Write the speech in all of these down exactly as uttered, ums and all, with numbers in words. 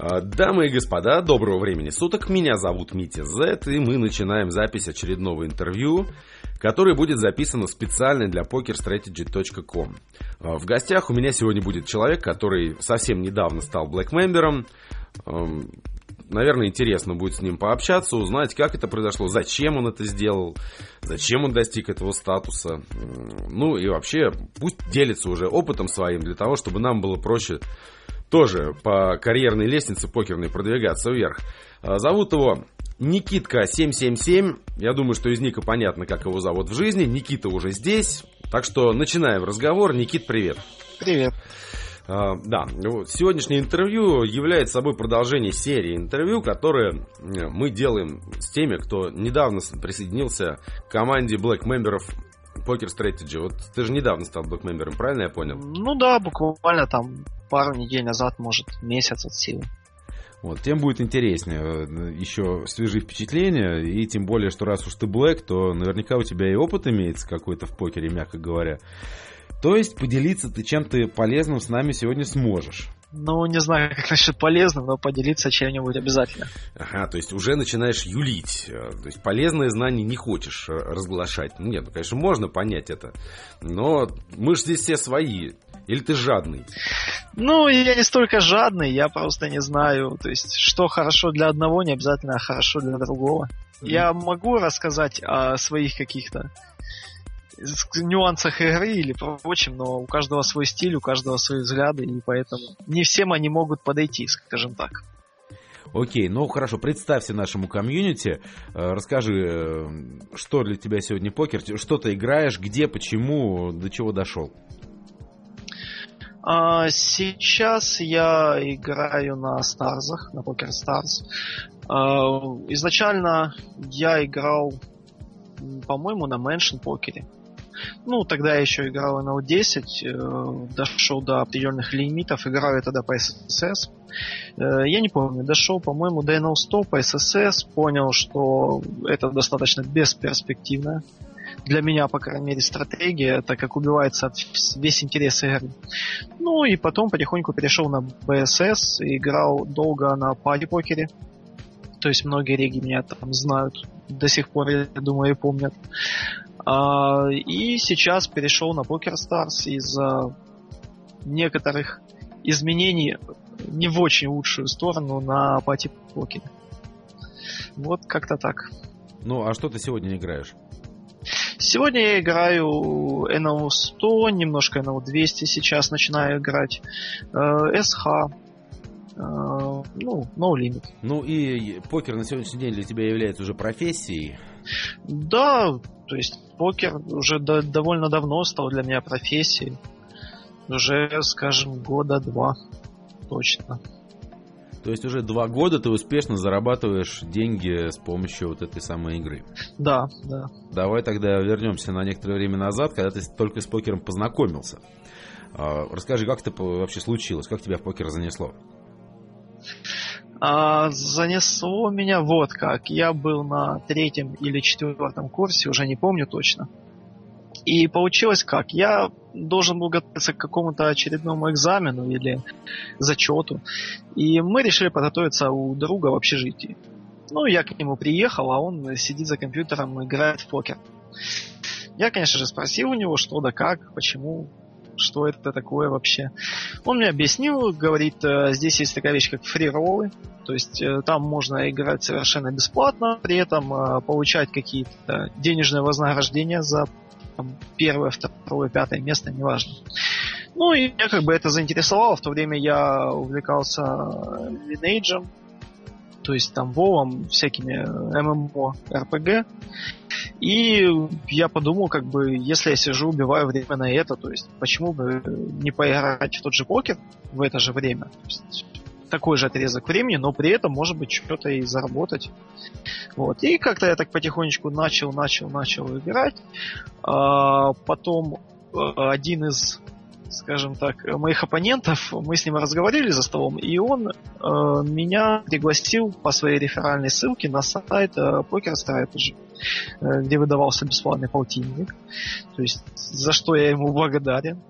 Дамы и господа, доброго времени суток, меня зовут Митя Зет, и мы начинаем запись очередного интервью, которое будет записано специально для покер стратеджи точка ком. В гостях у меня сегодня будет человек, который совсем недавно стал блэк-мембером. Наверное, интересно будет с ним пообщаться, узнать, как это произошло, зачем он это сделал, зачем он достиг этого статуса. Ну и вообще, пусть делится уже опытом своим, для того, чтобы нам было проще тоже по карьерной лестнице покерной продвигаться вверх. Зовут его Никитка семь семь семь. Я думаю, что из ника понятно, как его зовут в жизни. Никита уже здесь. Так что начинаем разговор. Никит, привет. Привет. Да, сегодняшнее интервью является собой продолжение серии интервью, которые мы делаем с теми, кто недавно присоединился к команде блэк-мемберов Poker Strategy. Вот ты же недавно стал блэк-мембером, правильно я понял? Ну да, буквально там пару недель назад, может, месяц от силы. Вот, тем будет интереснее, еще свежие впечатления, и тем более, что раз уж ты блэк, то наверняка у тебя и опыт имеется какой-то в покере, мягко говоря. То есть поделиться ты чем-то полезным с нами сегодня сможешь. Ну, не знаю, как насчет полезным, но поделиться чем-нибудь обязательно. Ага, то есть уже начинаешь юлить. То есть полезное знание не хочешь разглашать. Ну нет, ну, конечно, можно понять это. Но мы же здесь все свои. Или ты жадный? Ну, я не столько жадный, я просто не знаю. То есть, что хорошо для одного, не обязательно хорошо для другого. Mm-hmm. Я могу рассказать о своих каких-то нюансах игры или прочем, но у каждого свой стиль, у каждого свои взгляды, и поэтому не всем они могут подойти, скажем так. Окей, ну хорошо, представься нашему комьюнити, расскажи, что для тебя сегодня покер, что ты играешь, где, почему, до чего дошел? А, сейчас я играю на Старзах, на Poker Stars. А, изначально я играл, по-моему, на Mansion покере. Ну, тогда я еще играл на эн эл десять, э, дошел до определенных лимитов, играл я тогда по эс эс эс. Э, я не помню, дошел, по-моему, до эн эл сто по эс эс эс, понял, что это достаточно бесперспективная для меня, по крайней мере, стратегия, так как убивается весь интерес игры. Ну, и потом потихоньку перешел на би эс эс, играл долго на пади-покере. То есть многие реги меня там знают до сих пор, я думаю, и помнят. А, и сейчас перешел на Poker Stars из-за некоторых изменений не в очень лучшую сторону на пати-покере. Вот как-то так. Ну, а что ты сегодня играешь? Сегодня я играю эн эл сто, немножко эн эл двести сейчас начинаю играть, эс эйч, ну, No Limit. Ну и покер на сегодняшний день для тебя является уже профессией? Да, то есть покер уже до, довольно давно стал для меня профессией. Уже, скажем, года два точно. То есть уже два года ты успешно зарабатываешь деньги с помощью вот этой самой игры? Да, да. Давай тогда вернемся на некоторое время назад, когда ты только с покером познакомился. Расскажи, как это вообще случилось, как тебя в покер занесло? А, занесло меня вот как. Я был на третьем или четвертом курсе, уже не помню точно. И получилось как? Я должен был готовиться к какому-то очередному экзамену или зачету. И мы решили подготовиться у друга в общежитии. Ну, я к нему приехал, а он сидит за компьютером и играет в покер. Я, конечно же, спросил у него, что да как, почему, что это такое вообще. Он мне объяснил, говорит, здесь есть такая вещь, как фри-роллы. То есть там можно играть совершенно бесплатно, при этом получать какие-то денежные вознаграждения за там, первое, второе, пятое место, неважно. Ну и меня как бы это заинтересовало. В то время я увлекался Lineage, то есть там Вовом, всякими эм эм о, эр пи джи. И я подумал, как бы, если я сижу, убиваю время на это, то есть почему бы не поиграть в тот же покер в это же время? То есть, такой же отрезок времени, но при этом, может быть, что-то и заработать. Вот. И как-то я так потихонечку начал, начал, начал играть. А потом один из, скажем так, моих оппонентов, мы с ним разговаривали за столом, и он э, меня пригласил по своей реферальной ссылке на сайт э, Poker Strategy, э, где выдавался бесплатный полтинник. То есть, за что я ему благодарен.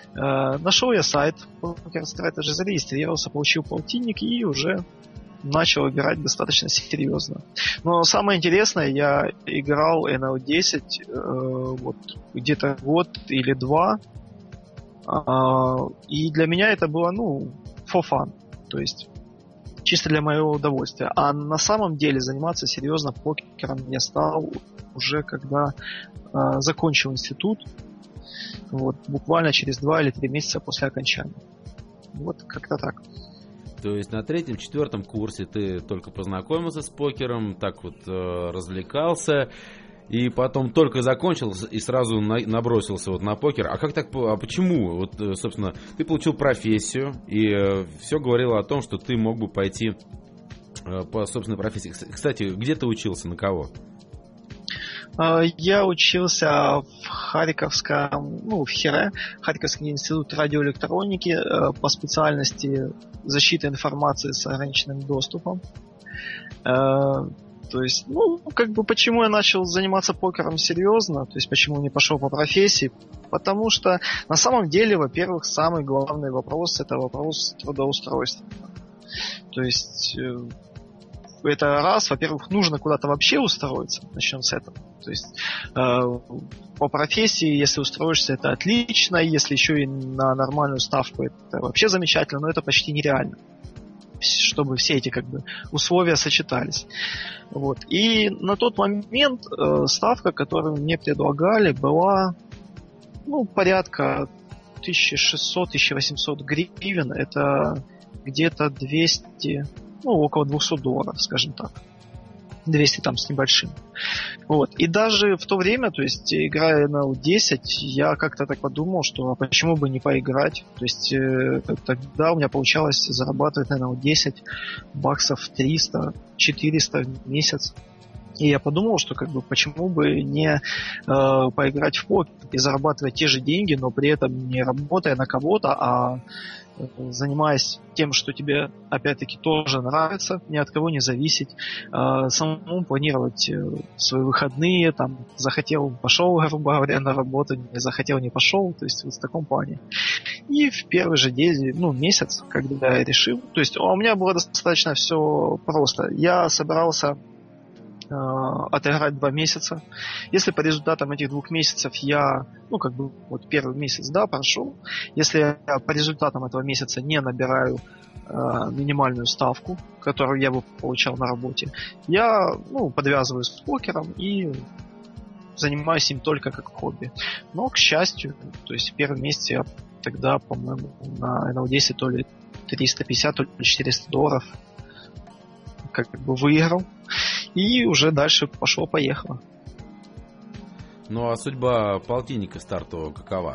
Э, нашел я сайт Poker Strategy, зарегистрировался, получил полтинник и уже начал играть достаточно серьезно. Но самое интересное, я играл эн эл десять э, вот, где-то год или два. Э, и для меня это было, ну, for fun. То есть чисто для моего удовольствия. А на самом деле заниматься серьезно покером я стал уже когда э, закончил институт. Вот, буквально через два или три месяца после окончания. Вот как-то так. То есть на третьем-четвертом курсе ты только познакомился с покером, так вот э, развлекался, и потом только закончил и сразу на, набросился вот на покер. А как так? А почему? Вот, собственно, ты получил профессию, и э, все говорило о том, что ты мог бы пойти э, по собственной профессии. Кстати, где ты учился, на кого? Я учился в Харьковском, ну, в ХИРЭ, Харьковский институт радиоэлектроники по специальности защита информации с ограниченным доступом. То есть, ну, как бы, почему я начал заниматься покером серьезно, то есть, почему не пошел по профессии, потому что, на самом деле, во-первых, самый главный вопрос – это вопрос трудоустройства. То есть, это раз, во-первых, нужно куда-то вообще устроиться, начнем с этого. То есть э, по профессии, если устроишься, это отлично, если еще и на нормальную ставку, это вообще замечательно, но это почти нереально, чтобы все эти как бы условия сочетались. Вот. И на тот момент э, ставка, которую мне предлагали, была, ну, порядка тысяча шестьсот - тысяча восемьсот гривен, это где-то двести, ну, около двести долларов, скажем так. двести там с небольшим. Вот. И даже в то время, то есть, играя на эн эл десять, я как-то так подумал, что а почему бы не поиграть? То есть, э, тогда у меня получалось зарабатывать на эн эл десять баксов триста - четыреста в месяц. И я подумал, что как бы почему бы не э, поиграть в покер и зарабатывать те же деньги, но при этом не работая на кого-то, а занимаясь тем, что тебе, опять-таки, тоже нравится, ни от кого не зависеть, э, самому планировать э, свои выходные, там, захотел, пошел, грубо говоря, на работу, не захотел, не пошел, то есть вот в таком плане. И в первый же день, ну, месяц, когда я решил, то есть у меня было достаточно все просто. Я собирался отыграть два месяца. Если по результатам этих двух месяцев я, ну, как бы, вот первый месяц, да, прошел. Если я по результатам этого месяца не набираю э, минимальную ставку, которую я бы получал на работе, я, ну, подвязываюсь с покером и занимаюсь им только как хобби. Но, к счастью, то есть в первом месяце я тогда, по-моему, на эн эл десять то ли триста пятьдесят, то ли четыреста долларов как бы выиграл. И уже дальше пошло-поехало. Ну а судьба полтинника стартового какова?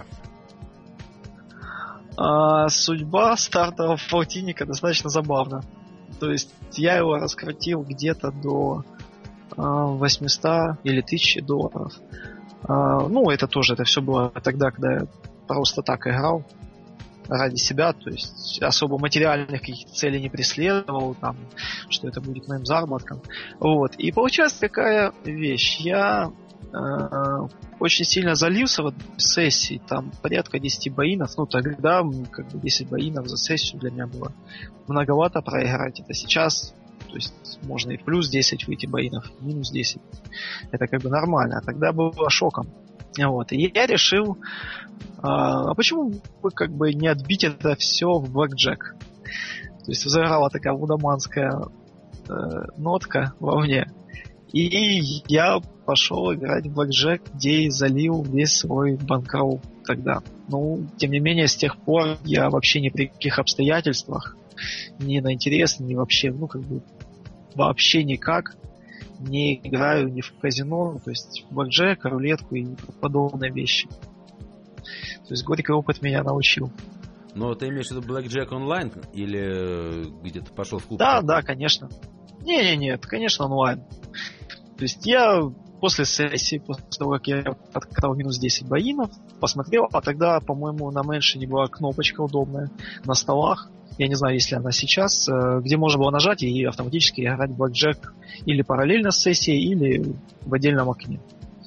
А, судьба стартового полтинника достаточно забавна. То есть я его раскрутил где-то до а, восемьсот или тысячи долларов. А, ну, это тоже, это все было тогда, когда я просто так играл ради себя, то есть особо материальных каких-то целей не преследовал, там, что это будет моим заработком. Вот. И получилась такая вещь. Я э, очень сильно залился в сессии, там порядка десять боинов, ну тогда как бы десять боинов за сессию для меня было многовато проиграть. Это сейчас, то есть можно и плюс десять выйти боинов, минус десять. Это как бы нормально. А тогда было шоком. Вот. И я решил, а, а почему бы как бы не отбить это все в блэкджек? То есть взыграла такая лудоманская э, нотка во мне. И я пошел играть в блэкджек, где и залил весь свой банкроу тогда. Ну, тем не менее, с тех пор я вообще ни при каких обстоятельствах, ни на интерес, ни вообще, ну, как бы, вообще никак не играю ни в казино, то есть в блэкджек, рулетку и подобные вещи. То есть горький опыт меня научил. Но ты имеешь в виду блэкджек онлайн или где-то пошел в клуб? Да, да, конечно. Не-не-не, конечно онлайн. То есть я после сессии, после того, как я откатал минус десять боинов, посмотрел, а тогда, по-моему, на меншине была кнопочка удобная на столах. Я не знаю, есть ли она сейчас, где можно было нажать и автоматически играть в блэкджек или параллельно с сессией, или в отдельном окне.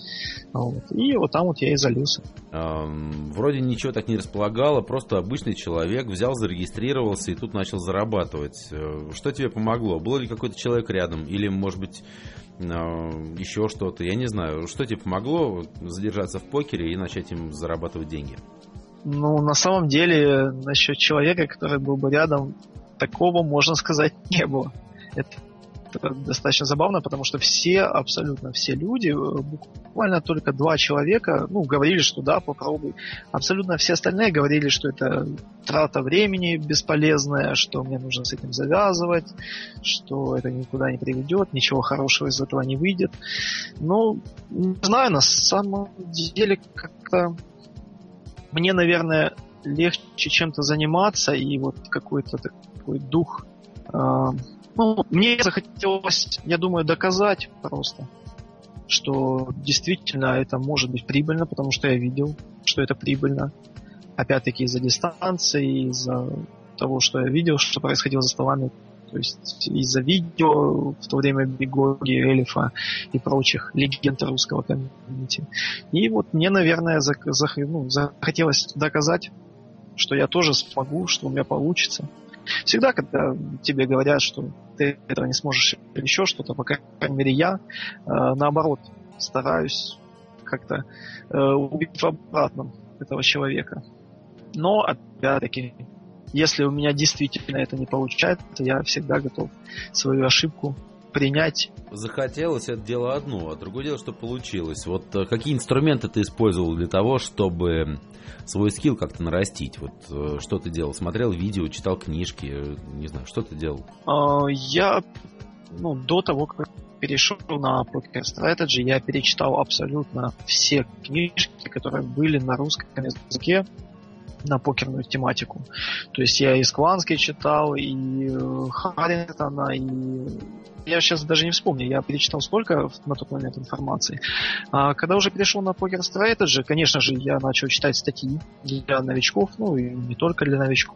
Вот. И вот там вот я и залился. Эм, вроде ничего так не располагало, просто обычный человек взял, зарегистрировался и тут начал зарабатывать. Э, Что тебе помогло? Был ли какой-то человек рядом? Или, может быть, э, еще что-то? Я не знаю. Что тебе помогло задержаться в покере и начать им зарабатывать деньги? Ну, на самом деле, насчет человека, который был бы рядом, такого, можно сказать, не было. Это, это достаточно забавно, потому что все, абсолютно все люди, буквально только два человека, ну, говорили, что да, попробуй. Абсолютно все остальные говорили, что это трата времени бесполезная, что мне нужно с этим завязывать, что это никуда не приведет, ничего хорошего из этого не выйдет. Ну, не знаю, на самом деле как-то мне, наверное, легче чем-то заниматься, и вот какой-то такой дух... Э, ну, мне захотелось, я думаю, доказать просто, что действительно это может быть прибыльно, потому что я видел, что это прибыльно. Опять-таки из-за дистанции, из-за того, что я видел, что происходило за столами, то есть из-за видео в то время Бигоги, Элифа и прочих легенд русского комьюнити. И вот мне, наверное, зах- зах- ну, захотелось доказать, что я тоже смогу, что у меня получится. Всегда, когда тебе говорят, что ты этого не сможешь или еще что-то, по крайней мере я, э, наоборот, стараюсь как-то э, убить в обратном этого человека. Но, опять-таки, если у меня действительно это не получается, я всегда готов свою ошибку принять. Захотелось, это дело одно, а другое дело, что получилось. Вот какие инструменты ты использовал для того, чтобы свой скилл как-то нарастить? Вот что ты делал? Смотрел видео, читал книжки, не знаю, что ты делал? Я, ну, до того, как перешел на Poker Strategy, я перечитал абсолютно все книжки, которые были на русском языке на покерную тематику. То есть я и Скланский читал, и Харрингтона, и я сейчас даже не вспомню, я перечитал сколько на тот момент информации. А когда уже перешел на Poker Strategy, конечно же, я начал читать статьи для новичков, ну и не только для новичков.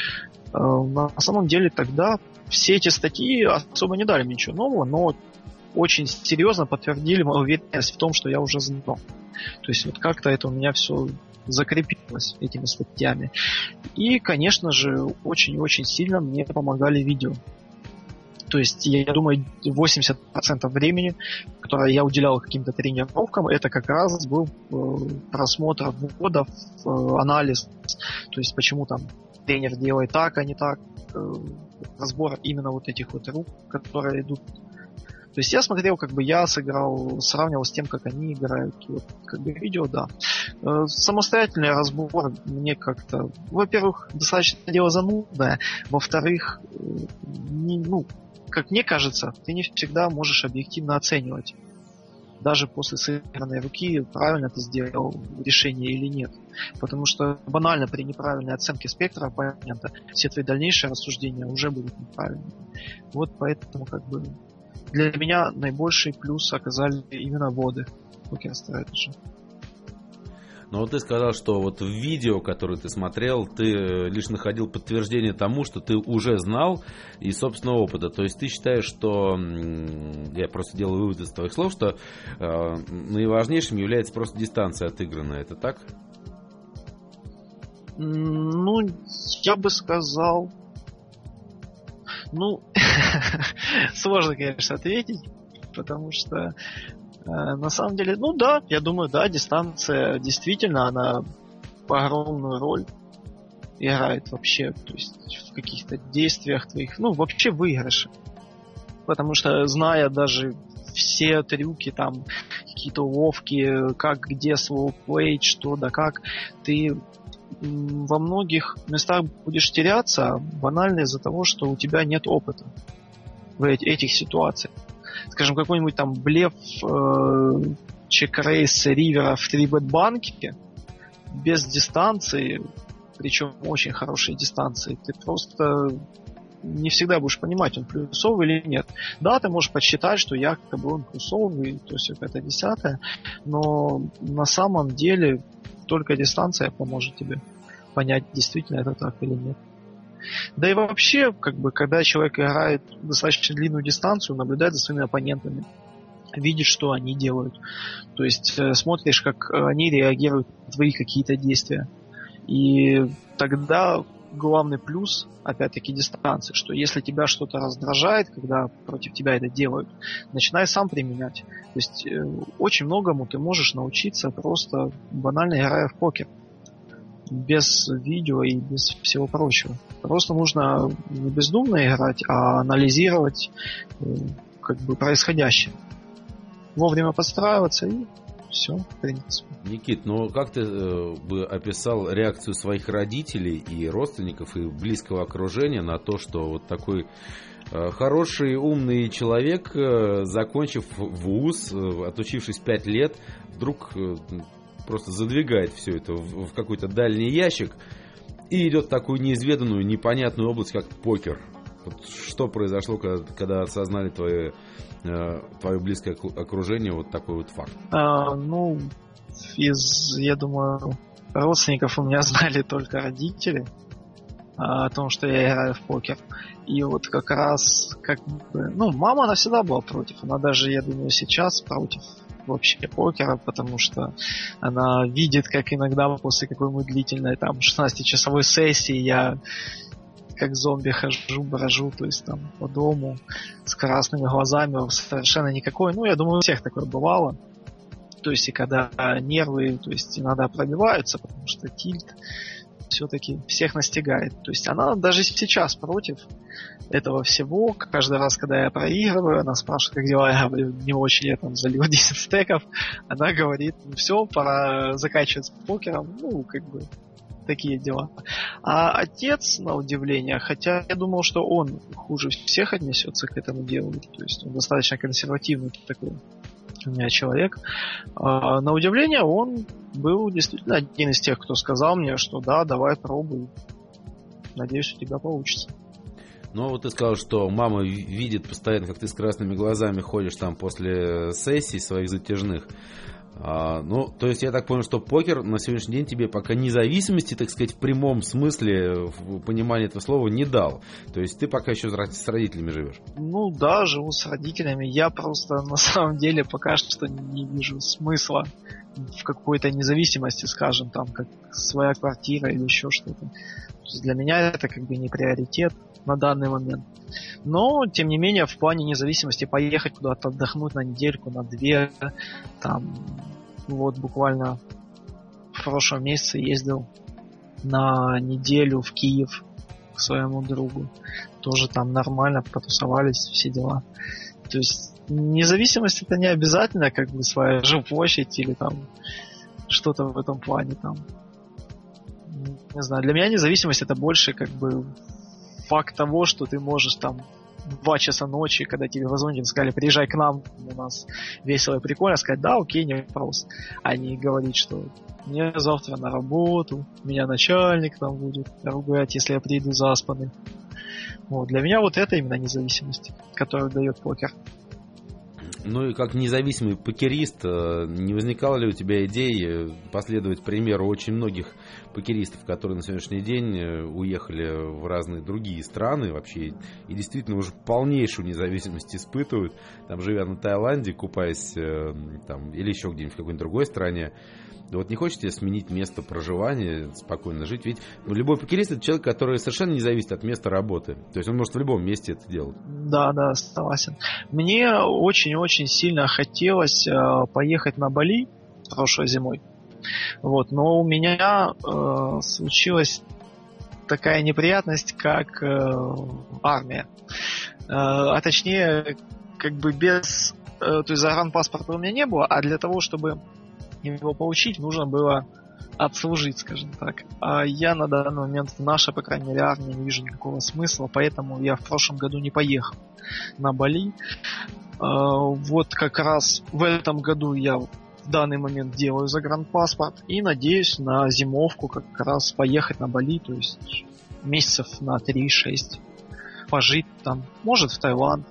На самом деле тогда все эти статьи особо не дали мне ничего нового, но очень серьезно подтвердили мою уверенность в том, что я уже знал. То есть вот как-то это у меня все закрепилось этими статьями. И, конечно же, очень-очень сильно мне помогали видео. То есть, я думаю, восемьдесят процентов времени, которое я уделял каким-то тренировкам, это как раз был просмотр вводов, анализ. То есть, почему там тренер делает так, а не так. Разбор именно вот этих вот рук, которые идут. То есть я смотрел, как бы я сыграл, сравнивал с тем, как они играют. Вот, как бы видео, да. Самостоятельный разбор мне как-то, во-первых, достаточно дело занудное, во-вторых, не, ну, как мне кажется, ты не всегда можешь объективно оценивать. Даже после сыгранной руки, правильно ты сделал решение или нет. Потому что банально при неправильной оценке спектра оппонента все твои дальнейшие рассуждения уже будут неправильными. Вот поэтому как бы для меня наибольший плюс оказали именно воды Poker Strategy. Но вот ты сказал, что вот в видео, которое ты смотрел, ты лишь находил подтверждение тому, что ты уже знал из собственного опыта. То есть ты считаешь, что, я просто делаю вывод из твоих слов, что э, наиважнейшим является просто дистанция отыгранная. Это так? Ну, я бы сказал... Ну, сложно, конечно, ответить, потому что э, на самом деле, ну да, я думаю, да, дистанция действительно, она огромную роль играет вообще, то есть в каких-то действиях твоих, ну, вообще в выигрыше. Потому что, зная даже все трюки, там, какие-то уловки, как, где слоуплей, что да как, ты во многих местах будешь теряться банально из-за того, что у тебя нет опыта в этих ситуациях. Скажем, какой-нибудь там блеф э, чек-рейс ривера в три-бет-банке без дистанции, причем очень хорошие дистанции, ты просто не всегда будешь понимать, он плюсовый или нет. Да, ты можешь подсчитать, что якобы он плюсовый, то есть это десятое, но на самом деле только дистанция поможет тебе понять, действительно это так или нет. Да и вообще, как бы, когда человек играет достаточно длинную дистанцию, наблюдает за своими оппонентами, видишь, что они делают. То есть э, смотришь, как они реагируют на твои какие-то действия. И тогда главный плюс, опять-таки, дистанции, что если тебя что-то раздражает, когда против тебя это делают, начинай сам применять. То есть э, очень многому ты можешь научиться, просто банально играя в покер. Без видео и без всего прочего. Просто нужно не бездумно играть, а анализировать э, как бы происходящее. Вовремя подстраиваться и все, в принципе. Никит, ну как ты э, бы описал реакцию своих родителей и родственников и близкого окружения на то, что вот такой э, хороший, умный человек, э, закончив вуз, э, отучившись пять лет, вдруг э, просто задвигает все это в, в какой-то дальний ящик и идет в такую неизведанную, непонятную область, как покер. Вот что произошло, когда, когда осознали твои твое близкое окружение вот такой вот факт? А, ну, из, я думаю, родственников у меня знали только родители а, о том, что я играю в покер. И вот как раз, как бы, ну, мама, она всегда была против. Она даже, я думаю, сейчас против вообще покера, потому что она видит, как иногда после какой-нибудь длительной там шестнадцатичасовой сессии я как зомби хожу, брожу, то есть там по дому с красными глазами, совершенно никакой. Ну, я думаю, у всех такое бывало. То есть и когда нервы, то есть иногда пробиваются, потому что тильт все-таки всех настигает. То есть она даже сейчас против этого всего. Каждый раз, когда я проигрываю, она спрашивает, как дела, я говорю, не очень, я там залил десять стеков. Она говорит, ну все, пора заканчивать с покером. Ну, как бы такие дела. А отец, на удивление, хотя я думал, что он хуже всех отнесется к этому делу, то есть он достаточно консервативный такой у меня человек, а, на удивление он был действительно один из тех, кто сказал мне, что да, давай пробуй, надеюсь, у тебя получится. Ну, вот ты сказал, что мама видит постоянно, как ты с красными глазами ходишь там после сессий своих затяжных. А, ну, то есть я так понял, что покер на сегодняшний день тебе пока независимости, так сказать, в прямом смысле, в понимании этого слова, не дал. То есть ты пока еще с родителями живешь. Ну да, живу с родителями. Я просто на самом деле пока что не вижу смысла в какой-то независимости, скажем, там, как своя квартира или еще что-то. То есть для меня это как бы не приоритет на данный момент. Но, тем не менее, в плане независимости поехать куда-то отдохнуть на недельку, на две, там, вот буквально в прошлом месяце ездил на неделю в Киев к своему другу. Тоже там нормально потусовались, все дела. То есть независимость это не обязательно как бы своя жилплощадь или там что-то в этом плане там. Не знаю, для меня независимость это больше как бы факт того, что ты можешь там в два часа ночи, когда тебе позвонили, сказали, приезжай к нам, у нас весело и прикольно, сказать, да, окей, не вопрос. А не говорить, что мне завтра на работу, меня начальник там будет ругать, если я приду заспанный. Вот. Для меня вот это именно независимость, которую дает покер. Ну и как независимый покерист, не возникало ли у тебя идеи последовать примеру очень многих покеристов, которые на сегодняшний день уехали в разные другие страны вообще и действительно уже полнейшую независимость испытывают, там живя на Таиланде, купаясь там, или еще где-нибудь в какой-нибудь другой стране? Вот не хочешь тебе сменить место проживания, спокойно жить? Ведь любой покерист — это человек, который совершенно не зависит от места работы. То есть он может в любом месте это делать. Да, да, согласен. Мне очень-очень сильно хотелось э, поехать на Бали прошлой зимой. Вот, но у меня э, случилась такая неприятность, как э, армия. Э, а точнее, как бы без... Э, то есть загранпаспорта у меня не было, а для того, чтобы его получить, нужно было отслужить, скажем так. А я на данный момент в нашей, по крайней мере, армии не вижу никакого смысла, поэтому я в прошлом году не поехал на Бали. Вот как раз в этом году я в данный момент делаю загранпаспорт и надеюсь на зимовку как раз поехать на Бали, то есть месяцев на три-шесть пожить там, может в Таиланд.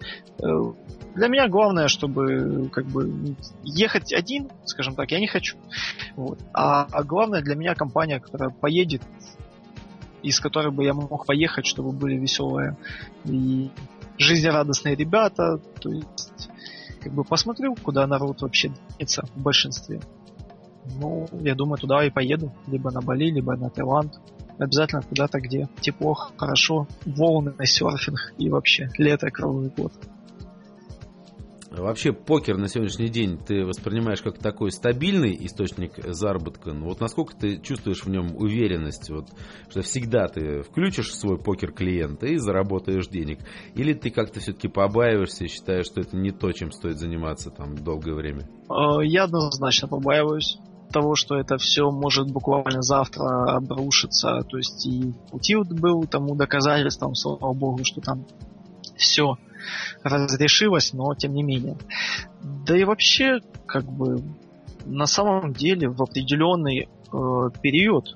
Для меня главное, чтобы как бы ехать один, скажем так, я не хочу. Вот. А, а главное для меня компания, которая поедет, из которой бы я мог поехать, чтобы были веселые и жизнерадостные ребята. То есть как бы посмотрю, куда народ вообще движется в большинстве. Ну, я думаю, туда и поеду. Либо на Бали, либо на Таиланд. Обязательно куда-то, где тепло, хорошо, волны, серфинг и вообще лето круглый год. Вообще покер на сегодняшний день ты воспринимаешь как такой стабильный источник заработка? Ну, вот насколько ты чувствуешь в нем уверенность, вот, что всегда ты включишь в свой покер-клиент и заработаешь денег? Или ты как-то все-таки побаиваешься и считаешь, что это не то, чем стоит заниматься там долгое время? Я однозначно побаиваюсь того, что это все может буквально завтра обрушиться. То есть и Утилд был тому доказательством, слава богу, что там все разрешилось, но тем не менее. Да и вообще, как бы, на самом деле в определенный э, период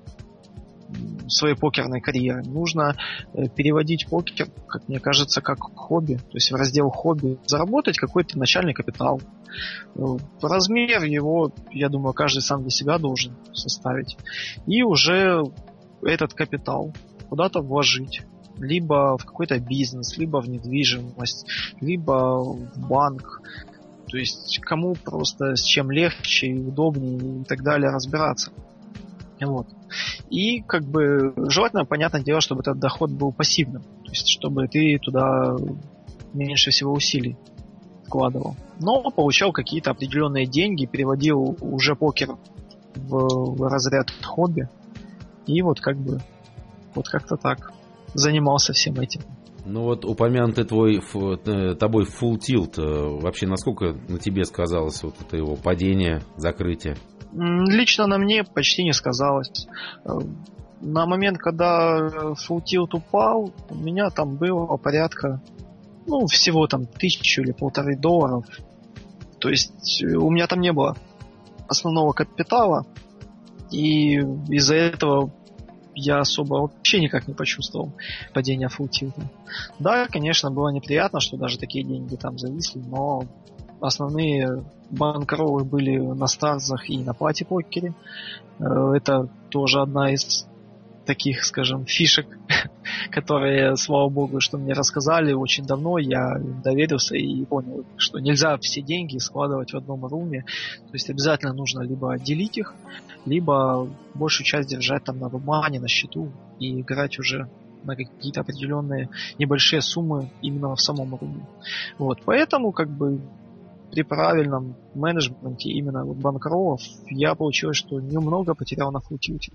своей покерной карьеры нужно э, переводить покер, как мне кажется, как хобби, то есть в раздел хобби, заработать какой-то начальный капитал. Э, размер его, я думаю, каждый сам для себя должен составить. И уже этот капитал куда-то вложить. Либо в какой-то бизнес, либо в недвижимость, либо в банк. То есть кому просто с чем легче и удобнее и так далее разбираться. Вот. И как бы желательно, понятное дело, чтобы этот доход был пассивным. То есть чтобы ты туда меньше всего усилий вкладывал. Но получал какие-то определенные деньги, переводил уже покер в, в разряд хобби. И вот как бы вот как-то так занимался всем этим. Ну вот упомянутый твой, тобой Full Tilt, вообще насколько на тебе сказалось вот это его падение, закрытие? Лично на мне почти не сказалось. На момент, когда Full Tilt упал, у меня там было порядка, ну, всего там тысячу или полторы долларов. То есть у меня там не было основного капитала, и из-за этого я особо вообще никак не почувствовал падения Full Tilt. Да, конечно, было неприятно, что даже такие деньги там зависли, но основные банкроллы были на старзах и на пати-покере. Это тоже одна из таких, скажем, фишек, которые, слава богу, что мне рассказали очень давно. Я доверился и понял, что нельзя все деньги складывать в одном руме. То есть обязательно нужно либо делить их, либо большую часть держать там на румане, на счету и играть уже на какие-то определенные небольшие суммы именно в самом руме. Вот. Поэтому как бы при правильном менеджменте именно вот банкроллов я получилось, что немного потерял на Full Tilt.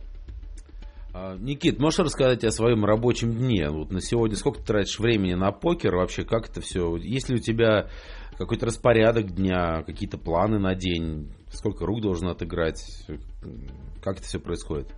Никит, можешь рассказать о своем рабочем дне? Вот на сегодня сколько ты тратишь времени на покер? Вообще, как это все? Есть ли у тебя какой-то распорядок дня, какие-то планы на день? Сколько рук должен отыграть? Как это все происходит?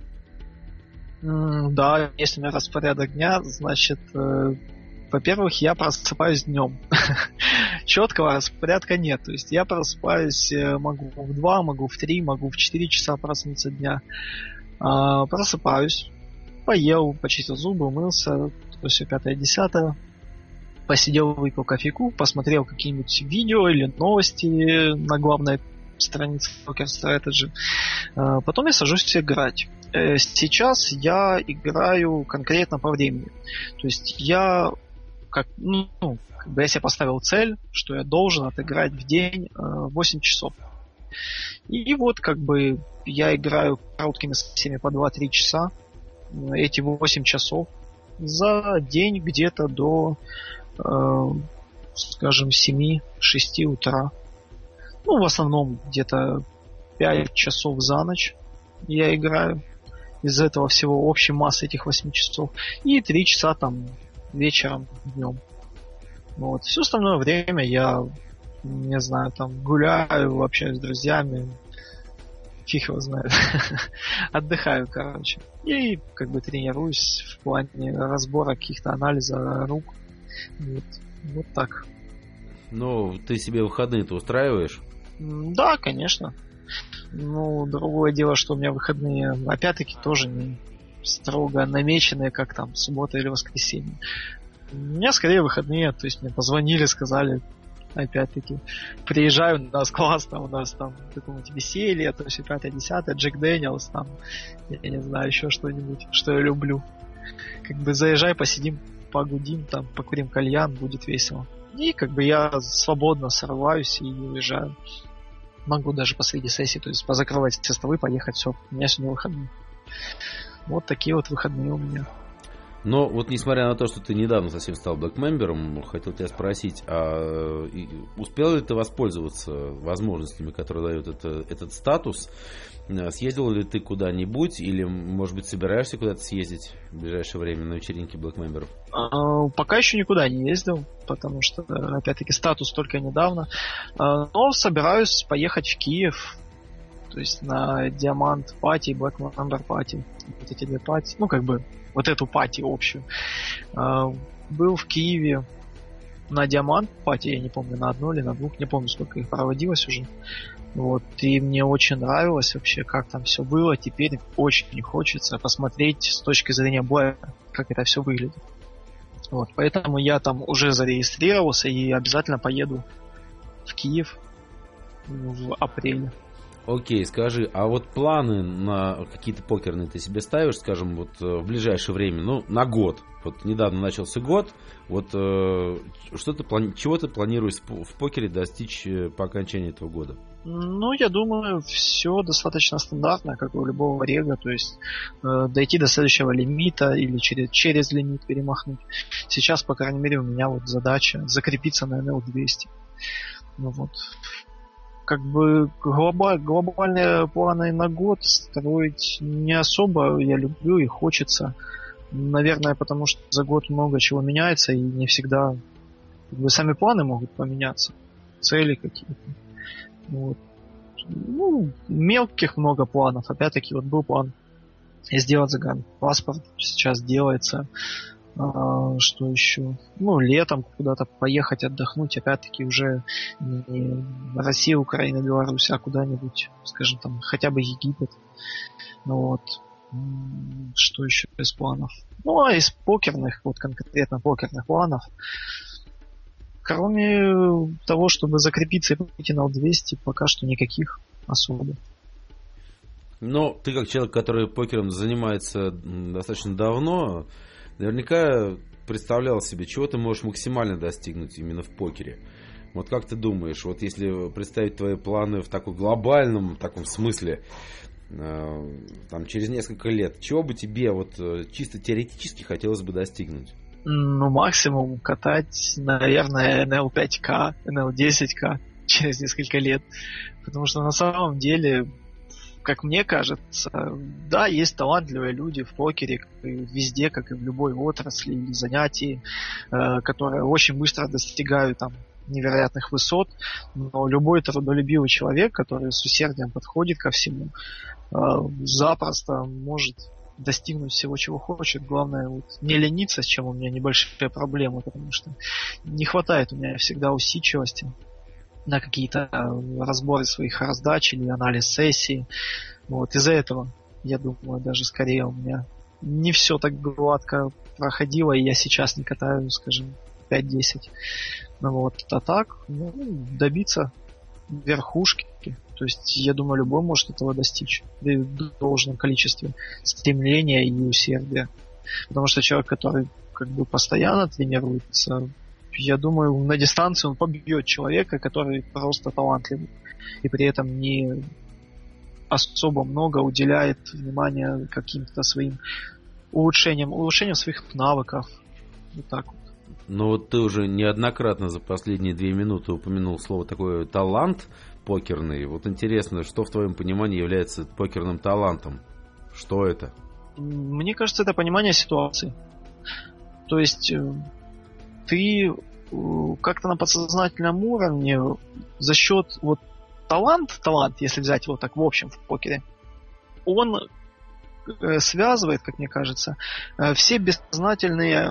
Mm, да, если у меня распорядок дня, значит, э, во-первых, я просыпаюсь днем. Четкого распорядка нет. То есть я просыпаюсь, могу в два, могу в три, могу в четыре часа проснуться дня. А, просыпаюсь, поел, почистил зубы, умылся, то все пятое, десятое. Посидел, выпил кофейку, посмотрел какие-нибудь видео или новости на главной странице Poker Strategy. А, потом я сажусь играть. Сейчас я играю конкретно по времени. То есть я как, ну, как бы я себе поставил цель, что я должен отыграть в день восемь часов. И вот как бы я играю короткими сессиями по два-три часа. Эти восемь часов за день где-то до, э, скажем, семь-шесть утра. Ну, в основном где-то пять часов за ночь я играю. Из этого всего общей массы этих восьми часов. И три часа там вечером, днем. Вот. Все остальное время я, не знаю, там гуляю, общаюсь с друзьями. Фиг его знает. Отдыхаю, короче. И как бы тренируюсь в плане разбора каких-то анализа рук. Вот, вот так. Ну, ты себе выходные-то устраиваешь? Да, конечно. Ну, другое дело, что у меня выходные, опять-таки, тоже не строго намеченные, как там суббота или воскресенье. У меня скорее выходные, то есть мне позвонили, сказали, опять-таки, приезжаю, у нас классно, у нас там какое-нибудь веселье, то есть пятое-десятое, Джек Дэниелс, там, я не знаю, еще что-нибудь, что я люблю. Как бы заезжай, посидим, погудим, там, покурим кальян, будет весело. И как бы я свободно срываюсь и уезжаю. Могу даже посреди сессии, то есть позакрывать все столы, поехать, все, у меня сегодня выходные. Вот такие вот выходные у меня. Но вот несмотря на то, что ты недавно совсем стал блэк-мембером, хотел тебя спросить, а успел ли ты воспользоваться возможностями, которые дает это, этот статус? Съездил ли ты куда-нибудь или, может быть, собираешься куда-то съездить в ближайшее время на вечеринки блэк-мемберов? А, пока еще никуда не ездил, потому что, опять-таки, статус только недавно. А, но собираюсь поехать в Киев, то есть на Диамант пати и Black Member пати. Вот эти две пати, ну, как бы, вот эту пати общую. А, был в Киеве на Диамант пати, я не помню, на одной или на двух, не помню, сколько их проводилось уже. Вот, и мне очень нравилось вообще, как там все было. Теперь очень хочется посмотреть с точки зрения Блэка, как это все выглядит. Вот, поэтому я там уже зарегистрировался и обязательно поеду в Киев в апреле. Окей, скажи, а вот планы на какие-то покерные ты себе ставишь, скажем, вот в ближайшее время, ну, на год? Вот недавно начался год, вот э, что ты плани- чего ты планируешь в покере достичь по окончании этого года? Ну, я думаю, все достаточно стандартно, как у любого рега, то есть э, дойти до следующего лимита или через, через лимит перемахнуть. Сейчас, по крайней мере, у меня вот задача закрепиться на эн эл двести. Ну вот. Как бы глобаль, глобальные планы на год строить не особо я люблю и хочется. Наверное, потому что за год много чего меняется, и не всегда как бы, сами планы могут поменяться. Цели какие-то. Вот. Ну, мелких много планов. Опять-таки, вот был план сделать загранпаспорт. Сейчас делается. А, что еще? Ну, летом куда-то поехать отдохнуть. Опять-таки, уже не Россия, Украина, Беларусь, а куда-нибудь, скажем, там, хотя бы Египет. Ну, вот. Что еще из планов? Ну, а из покерных, вот конкретно покерных планов, кроме того, чтобы закрепиться и пойти на эл двести, пока что никаких особо. Но ты как человек, который покером занимается достаточно давно, наверняка представлял себе, чего ты можешь максимально достигнуть именно в покере. Вот как ты думаешь, вот если представить твои планы в таком глобальном таком смысле, там, через несколько лет, чего бы тебе вот чисто теоретически хотелось бы достигнуть? Ну, максимум катать, наверное, эн эл пять ка, эн эл десять ка через несколько лет. Потому что на самом деле, как мне кажется, да, есть талантливые люди в покере, как и везде, как и в любой отрасли или занятии, которые очень быстро достигают там невероятных высот, но любой трудолюбивый человек, который с усердием подходит ко всему, запросто может достигнуть всего, чего хочет. Главное, вот, не лениться, с чем у меня небольшие проблемы, потому что не хватает у меня всегда усидчивости на какие-то разборы своих раздач или анализ сессии. Вот, из-за этого, я думаю, даже скорее у меня не все так гладко проходило, и я сейчас не катаю, скажем, пять-десять. Ну вот, а так, ну, добиться верхушки. То есть, я думаю, любой может этого достичь при должном количестве стремления и усердия. Потому что человек, который как бы постоянно тренируется, я думаю, на дистанции он побьет человека, который просто талантливый. И при этом не особо много уделяет внимания каким-то своим улучшениям, улучшениям своих навыков. Вот так вот. Но вот ты уже неоднократно за последние две минуты упомянул слово такое «талант» покерный. Вот интересно, что в твоем понимании является покерным талантом? Что это? Мне кажется, это понимание ситуации. То есть ты как-то на подсознательном уровне за счет вот талант, талант, если взять его так в общем в покере, он связывает, как мне кажется, все бессознательные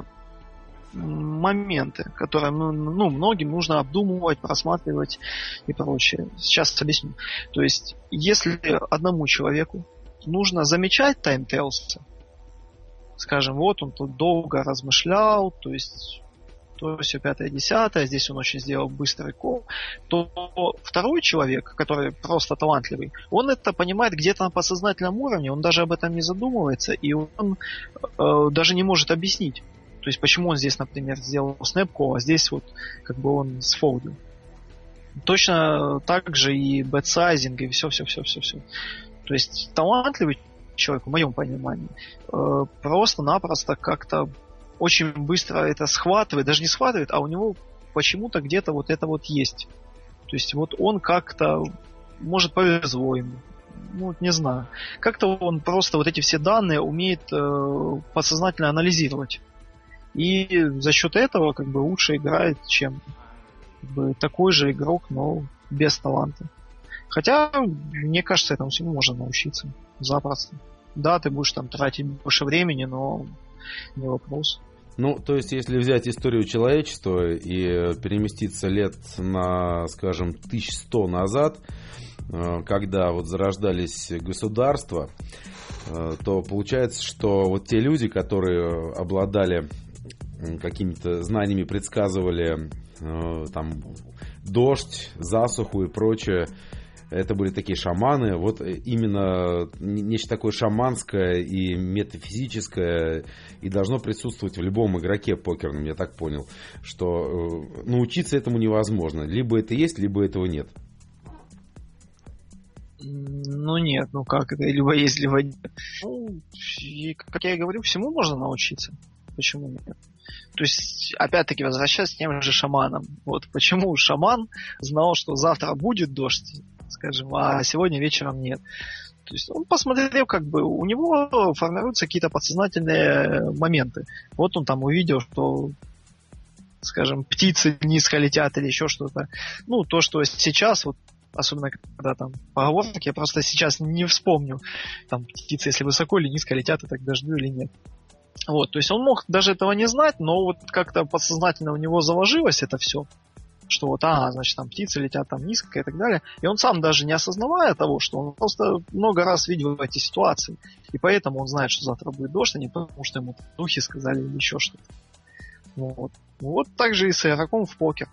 моменты, которые ну, ну, многим нужно обдумывать, просматривать и прочее. Сейчас объясню. То есть, если одному человеку нужно замечать таймтейлсы, скажем, вот он тут долго размышлял, то есть то все пятое, десятое, здесь он очень сделал быстрый кол, то второй человек, который просто талантливый, он это понимает где-то на подсознательном уровне, он даже об этом не задумывается, и он э, даже не может объяснить. То есть почему он здесь, например, сделал снэп-колл, а здесь вот как бы он сфолдил. Точно так же и бэтсайзинг, и все-все-все-все-все. То есть талантливый человек, в моем понимании, просто-напросто как-то очень быстро это схватывает, даже не схватывает, а у него почему-то где-то вот это вот есть. То есть вот он как-то, может, повезло ему, ну, не знаю. Как-то он просто вот эти все данные умеет э, подсознательно анализировать. И за счет этого как бы лучше играет, чем как бы, такой же игрок, но без таланта. Хотя, мне кажется, этому всему можно научиться запросто. Да, ты будешь там тратить больше времени, но не вопрос. Ну, то есть, если взять историю человечества и переместиться лет на, скажем, тысяча сто назад, когда вот зарождались государства, то получается, что вот те люди, которые обладали какими-то знаниями, предсказывали там дождь, засуху и прочее, это были такие шаманы. Вот именно нечто такое шаманское и метафизическое и должно присутствовать в любом игроке покерном, я так понял, что научиться этому невозможно. Либо это есть, либо этого нет. Ну нет, ну как это, либо есть, либо нет. Ну, и, как я и говорю, всему можно научиться. Почему нет? То есть, опять-таки, возвращаясь к тем же шаманам. Вот почему шаман знал, что завтра будет дождь, скажем, а сегодня вечером нет. То есть он посмотрел, как бы у него формируются какие-то подсознательные моменты. Вот он там увидел, что, скажем, птицы низко летят или еще что-то. Ну, то, что сейчас, вот, особенно когда там поговорки, я просто сейчас не вспомню, там птицы, если высоко или низко летят, это к дождю или нет. Вот, то есть он мог даже этого не знать, но вот как-то подсознательно у него заложилось это все, что вот, ага, значит, там птицы летят там низко и так далее. И он сам даже не осознавая того, что он просто много раз видел эти ситуации. И поэтому он знает, что завтра будет дождь, а не потому, что ему духи сказали или еще что-то. Вот. Вот так же и с игроком в покер.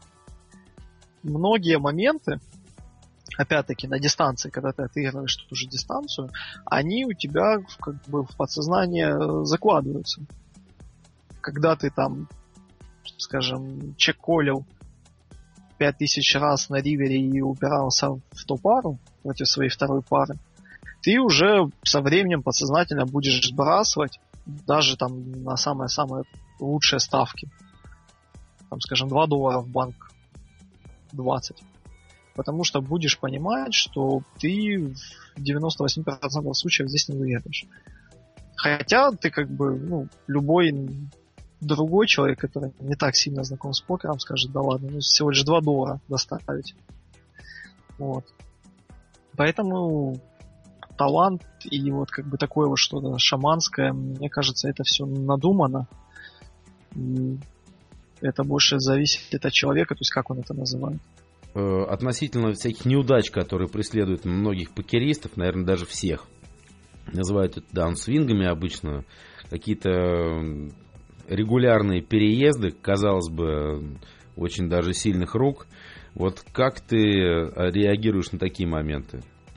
Многие моменты, опять-таки, на дистанции, когда ты отыгрываешь ту же дистанцию, они у тебя как бы в подсознание закладываются. Когда ты там, скажем, чеколил пять тысяч раз на ривере и упирался в ту пару против своей второй пары, ты уже со временем подсознательно будешь сбрасывать даже там на самые-самые лучшие ставки. Там, скажем, два доллара в банк двадцать. Потому что будешь понимать, что ты в девяносто восемь процентов случаев здесь не выиграешь. Хотя ты как бы, ну, любой другой человек, который не так сильно знаком с покером, скажет, да ладно, ну всего лишь два доллара доставить. Вот. Поэтому талант и вот как бы такое вот что-то шаманское, мне кажется, это все надумано. И это больше зависит от человека, то есть как он это называет. Относительно всяких неудач, которые преследуют многих покеристов, наверное, даже всех, называют это даунсвингами обычно, какие-то регулярные переезды, казалось бы, очень даже сильных рук. Вот как ты реагируешь на такие моменты?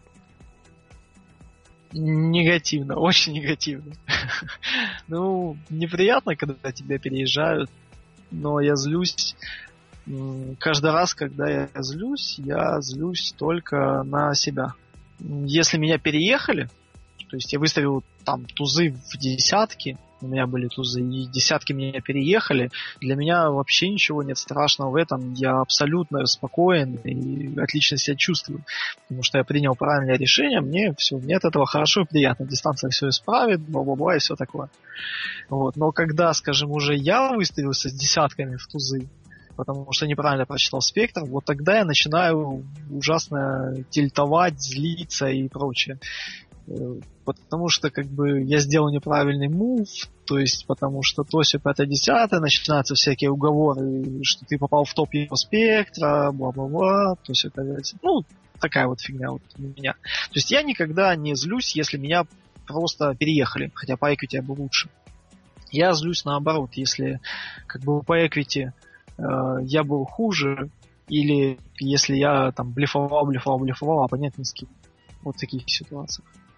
Негативно, очень негативно. Ну, неприятно, когда тебя переезжают, но я злюсь. Каждый раз, когда я злюсь, я злюсь только на себя. Если меня переехали, то есть я выставил там тузы в десятки, у меня были тузы, и десятки меня переехали, для меня вообще ничего нет страшного в этом. Я абсолютно спокоен и отлично себя чувствую, потому что я принял правильное решение, мне все, мне от этого хорошо и приятно. Дистанция все исправит, бла-бла-бла и все такое. Вот. Но когда, скажем, уже я выставился с десятками в тузы, потому что неправильно прочитал спектр, вот тогда я начинаю ужасно тильтовать, злиться и прочее. Потому что как бы я сделал неправильный мув, то есть потому что то все пятое десятое, начинаются всякие уговоры, что ты попал в топ его спектра, бла-бла-бла, то есть это, ну, такая вот фигня вот у меня. То есть я никогда не злюсь, если меня просто переехали, хотя по equity я был лучше. Я злюсь наоборот, если как бы по equity я был хуже, или если я там блефовал, блефовал, блефовал, а оппонент не скинул. Вот в таких ситуациях.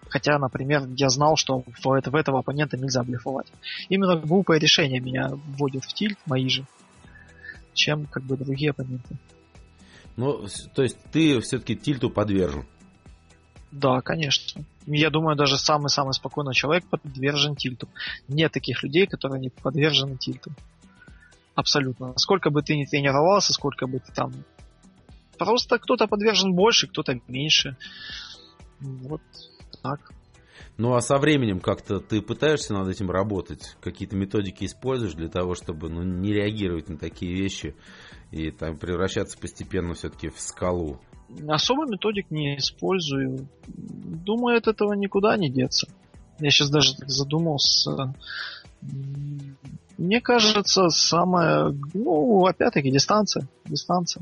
Хотя, например, я знал, что в, это, в этого оппонента нельзя блефовать. Именно глупое решение меня вводит в тильт, мои же, чем как бы другие оппоненты. Ну, то есть ты все-таки тильту подвержен? Да, конечно. Я думаю, даже самый-самый спокойный человек подвержен тильту. Нет таких людей, которые не подвержены тильту. Абсолютно. Сколько бы ты ни тренировался, сколько бы ты там... Просто кто-то подвержен больше, кто-то меньше. Вот так. Ну а со временем как-то ты пытаешься над этим работать? Какие-то методики используешь для того, чтобы ну, не реагировать на такие вещи и там превращаться постепенно все-таки в скалу? Особо методик не использую. Думаю, от этого никуда не деться. Я сейчас даже так задумался. Мне кажется, самое... Ну, опять-таки, дистанция. Дистанция.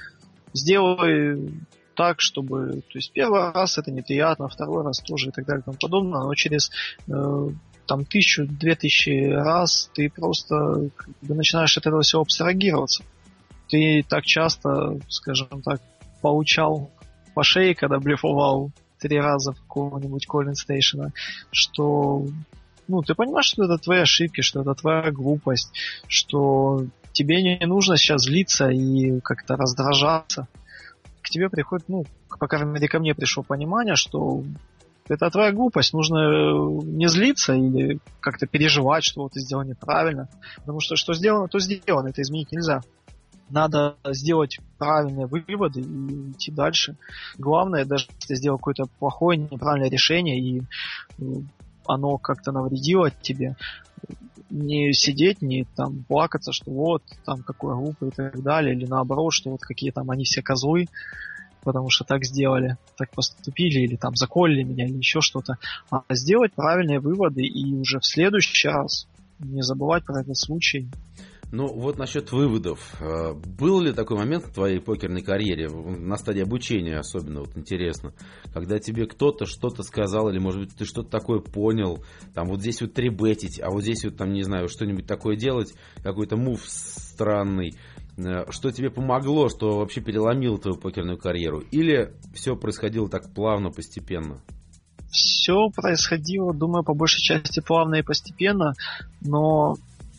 Сделай так, чтобы... То есть первый раз это неприятно, второй раз тоже и так далее и тому подобное, но через э, там тысячу, две тысячи раз ты просто как бы, начинаешь от этого всего абстрагироваться. Ты так часто, скажем так, получал по шее, когда блефовал три раза в какого-нибудь Коллин Стейшена, что ну, ты понимаешь, что это твои ошибки, что это твоя глупость, что тебе не нужно сейчас злиться и как-то раздражаться. К тебе приходит, ну, по крайней мере, ко мне пришло понимание, что это твоя глупость, нужно не злиться или как-то переживать, что вот ты сделал неправильно, потому что что сделано, то сделано, это изменить нельзя. Надо сделать правильные выводы и идти дальше. Главное, даже если сделал какое-то плохое, неправильное решение, и оно как-то навредило тебе, не сидеть, не там плакаться, что вот, там какой глупый и так далее, или наоборот, что вот какие там они все козлы, потому что так сделали, так поступили, или там заколли меня, или еще что-то. А сделать правильные выводы и уже в следующий раз не забывать про этот случай. Ну, вот насчет выводов. Был ли такой момент в твоей покерной карьере, на стадии обучения особенно, вот интересно, когда тебе кто-то что-то сказал, или, может быть, ты что-то такое понял, там, вот здесь вот трибетить, а вот здесь вот, там, не знаю, что-нибудь такое делать, какой-то мув странный, что тебе помогло, что вообще переломило твою покерную карьеру? Или все происходило так плавно, постепенно? Все происходило, думаю, по большей части плавно и постепенно, но...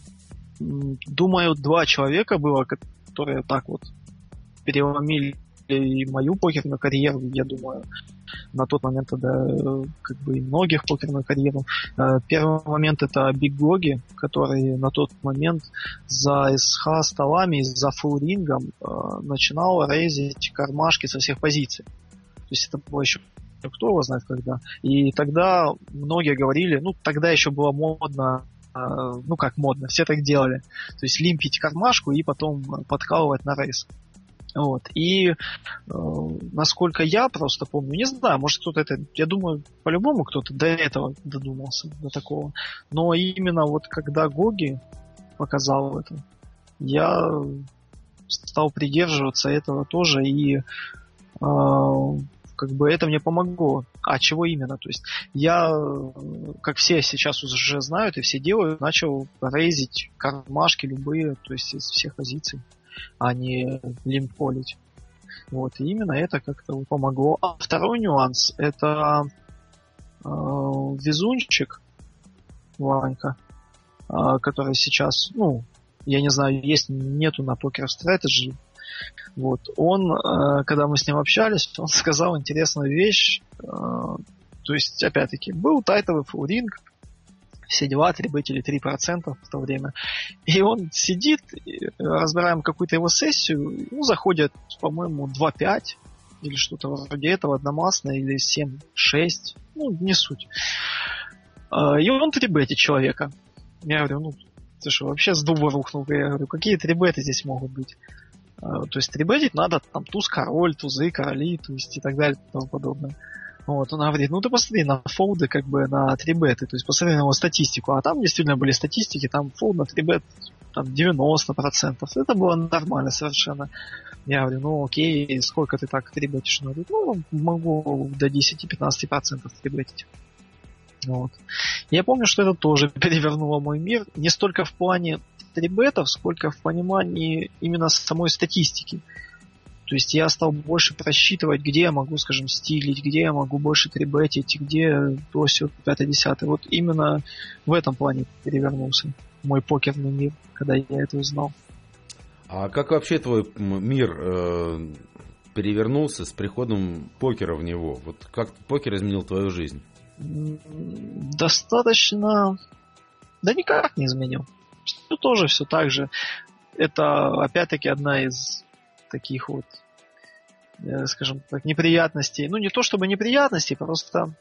Думаю, два человека было, которые так вот переломили и мою покерную карьеру, я думаю, на тот момент тогда как бы и многих покерную карьеру. Первый момент это Биг Гоги, который на тот момент за эс ха столами, за фулл-рингом начинал рейзить кармашки со всех позиций. То есть это было еще кто его знает когда. И тогда многие говорили, ну тогда еще было модно, ну как модно, все так делали. То есть лимпить кармашку и потом подкалывать на рейс. Вот. И э, насколько я просто помню, не знаю, может кто-то это, я думаю, по-любому кто-то до этого додумался, до такого. Но именно вот когда Гоги показал это, я стал придерживаться этого тоже, и э, как бы это мне помогло. А чего именно? То есть я, как все сейчас уже знают и все делают, начал рейзить кармашки любые, то есть из всех позиций, а не лимполить. Вот, и именно это как-то помогло. А второй нюанс, это э, везунчик Ванька, э, который сейчас, ну, я не знаю, есть, нету на Poker Strategy. Вот, он, э, когда мы с ним общались, он сказал интересную вещь. Э, то есть, опять-таки, был тайтовый фулл-ринг, все дела, трибетили три процента в то время. И он сидит, разбираем какую-то его сессию, ну, заходят, по-моему, два пять или что-то вроде этого, одномастное, или семь шесть, ну, не суть. И он трибетит человека. Я говорю, ну, ты что, вообще с дуба рухнул? Я говорю, какие трибеты здесь могут быть? То есть трибетить надо там туз, король, тузы, короли, то есть и так далее и тому подобное. Вот, он говорит, ну ты посмотри на фолды, как бы на трибеты, то есть посмотри на его статистику, а там действительно были статистики, там фолд на трибет там девяносто процентов, это было нормально совершенно. Я говорю, ну окей, сколько ты так трибетишь? Он говорит, ну могу до десять-пятнадцать процентов трибетить. Вот. Я помню, что это тоже перевернуло мой мир, не столько в плане трибетов, сколько в понимании именно самой статистики. То То есть я стал больше просчитывать, где я могу, скажем, стилить, где я могу больше трибетить, где то, сё, пятое, десятое. Вот именно в этом плане перевернулся мой покерный мир, когда я это узнал. А как вообще твой мир э, перевернулся с приходом покера в него? Вот как покер изменил твою жизнь? Достаточно... Да никак не изменил. Все тоже все так же. Это, опять-таки, одна из таких вот, э, скажем так, неприятностей. Ну, не то чтобы неприятностей, просто...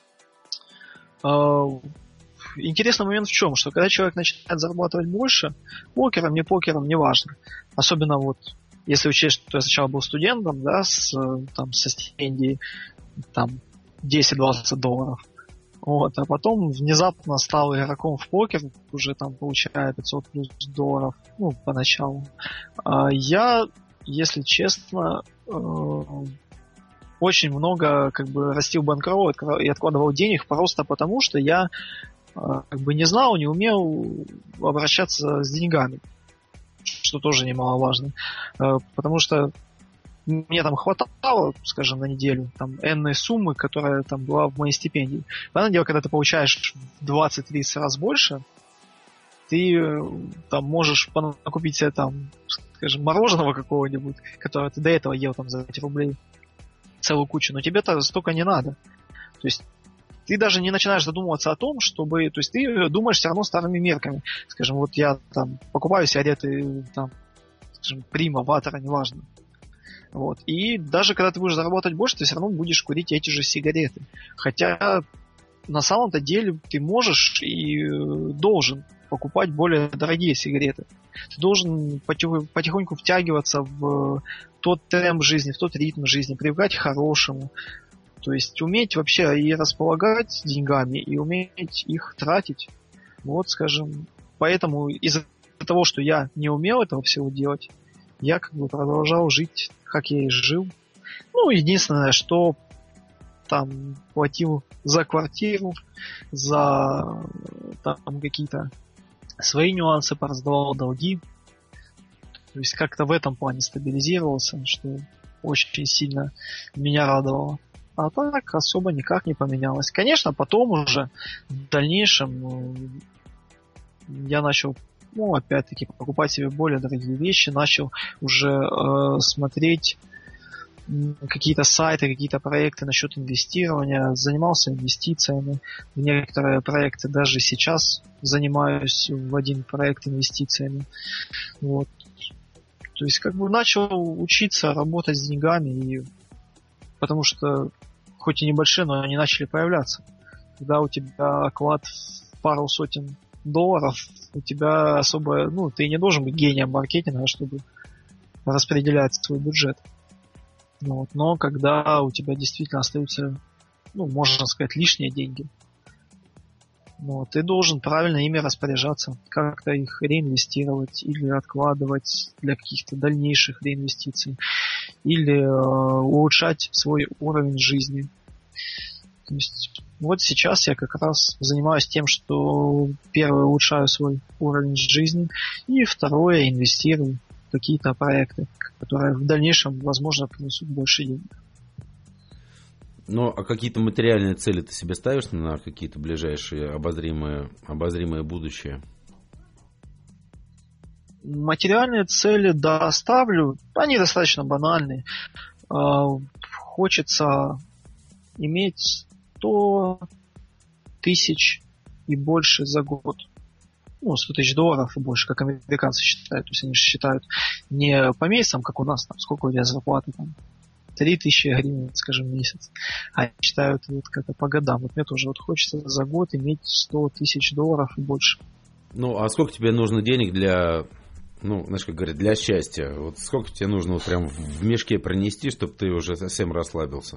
Э, интересный момент в чем? Что когда человек начинает зарабатывать больше, покером, не покером, неважно. Особенно вот, если учесть, что я сначала был студентом, да, с, там, со стипендией там, десять-двадцать долларов. Вот, а потом внезапно стал игроком в покер, уже там получая пятьсот плюс долларов, ну, поначалу. А я, если честно, э, очень много как бы растил банкролл и откладывал денег просто потому, что я э, как бы не знал, не умел обращаться с деньгами, что тоже немаловажно. Э, потому что мне там хватало, скажем, на неделю там энной суммы, которая там была в моей стипендии. Понятное дело, когда ты получаешь в двадцать-тридцать раз больше, ты там можешь накупить себе там, скажем, мороженого какого-нибудь, которое ты до этого ел там за пять рублей целую кучу, но тебе-то столько не надо. То есть ты даже не начинаешь задумываться о том, чтобы... То есть ты думаешь все равно старыми мерками. Скажем, вот я там покупаю сигареты, там, скажем, Прима, Ватера, неважно. Вот. И даже когда ты будешь заработать больше, ты все равно будешь курить эти же сигареты. Хотя на самом-то деле ты можешь и должен покупать более дорогие сигареты. Ты должен потихоньку втягиваться в тот темп жизни, в тот ритм жизни, привыкать к хорошему. То есть уметь вообще и располагать деньгами, и уметь их тратить. Вот, скажем, поэтому из-за того, что я не умел этого всего делать, я как бы продолжал жить, как я и жил. Ну, единственное, что там платил за квартиру, за там какие-то свои нюансы, пораздавал долги. То есть как-то в этом плане стабилизировался, что очень сильно меня радовало. А так особо никак не поменялось. Конечно, потом уже в дальнейшем я начал, ну, опять-таки, покупать себе более дорогие вещи, начал уже э, смотреть какие-то сайты, какие-то проекты насчет инвестирования, занимался инвестициями в некоторые проекты, даже сейчас занимаюсь в один проект инвестициями. Вот. То есть, как бы начал учиться работать с деньгами, и... потому что, хоть и небольшие, но они начали появляться. Когда у тебя оклад в пару сотен долларов, у тебя особо, ну, ты не должен быть гением маркетинга, чтобы распределять свой бюджет. Вот. Но когда у тебя действительно остаются, ну, можно сказать, лишние деньги, ну, ты должен правильно ими распоряжаться, как-то их реинвестировать или откладывать для каких-то дальнейших реинвестиций, или э, улучшать свой уровень жизни. То есть вот сейчас я как раз занимаюсь тем, что первое, улучшаю свой уровень жизни, и второе, инвестирую в какие-то проекты, которые в дальнейшем, возможно, принесут больше денег. Ну, а какие-то материальные цели ты себе ставишь на какие-то ближайшие обозримые, обозримое будущее? Материальные цели, да, ставлю. Они достаточно банальные. Хочется иметь сто тысяч и больше за год. Ну, сто тысяч долларов и больше, как американцы считают. То есть они же считают не по месяцам, как у нас, там, сколько у тебя зарплаты, там, три тысячи гривен, скажем, в месяц. А они считают вот как-то по годам. Вот мне тоже вот хочется за год иметь сто тысяч долларов и больше. Ну, а сколько тебе нужно денег для, ну, знаешь, как говорят, для счастья? Вот сколько тебе нужно вот прям в мешке пронести, чтобы ты уже совсем расслабился?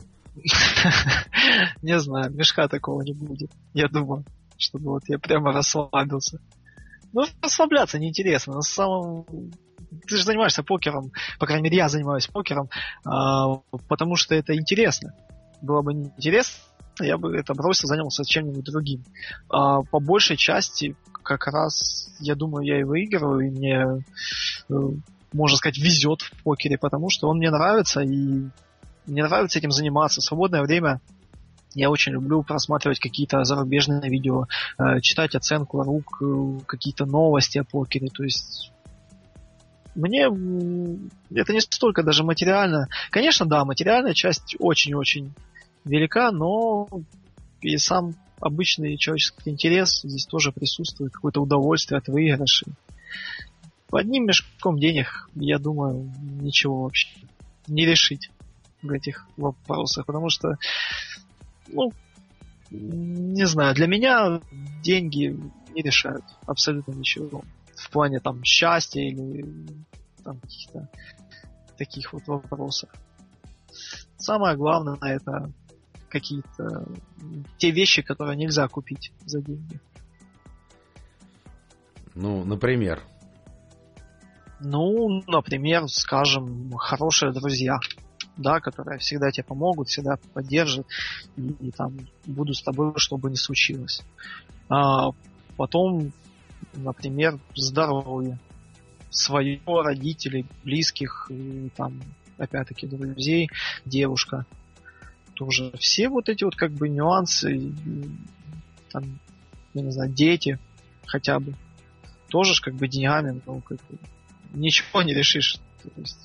Не знаю, мешка такого не будет. Я думаю, чтобы вот я прямо расслабился. Ну, расслабляться неинтересно. На самом... Ты же занимаешься покером, по крайней мере, я занимаюсь покером, а, потому что это интересно. Было бы неинтересно, я бы это бросил, занялся чем-нибудь другим. А, по большей части, как раз, я думаю, я и выигрываю, и мне можно сказать, везет в покере, потому что он мне нравится, и мне нравится этим заниматься. В свободное время я очень люблю просматривать какие-то зарубежные видео, читать оценку рук, какие-то новости о покере. То есть мне это не столько даже материально. Конечно, да, материальная часть очень-очень велика, но и сам обычный человеческий интерес здесь тоже присутствует, какое-то удовольствие от выигрышей. По одним мешком денег, я думаю, ничего вообще не решить в этих вопросах, потому что, ну, не знаю, для меня деньги не решают абсолютно ничего в плане там счастья или там каких-то таких вот вопросов. Самое главное это какие-то те вещи, которые нельзя купить за деньги. Ну, например? Ну, например, скажем, хорошие друзья, да, которые всегда тебе помогут, всегда поддержат и, и там будут с тобой, что бы ни случилось. А потом, например, здоровье свое, родителей, близких, и, там, опять-таки, друзей, девушка. Тоже все вот эти вот как бы нюансы, и, там, я не знаю, дети хотя бы, тоже ж как бы деньгами, ну, как бы, ничего не решишь. То есть,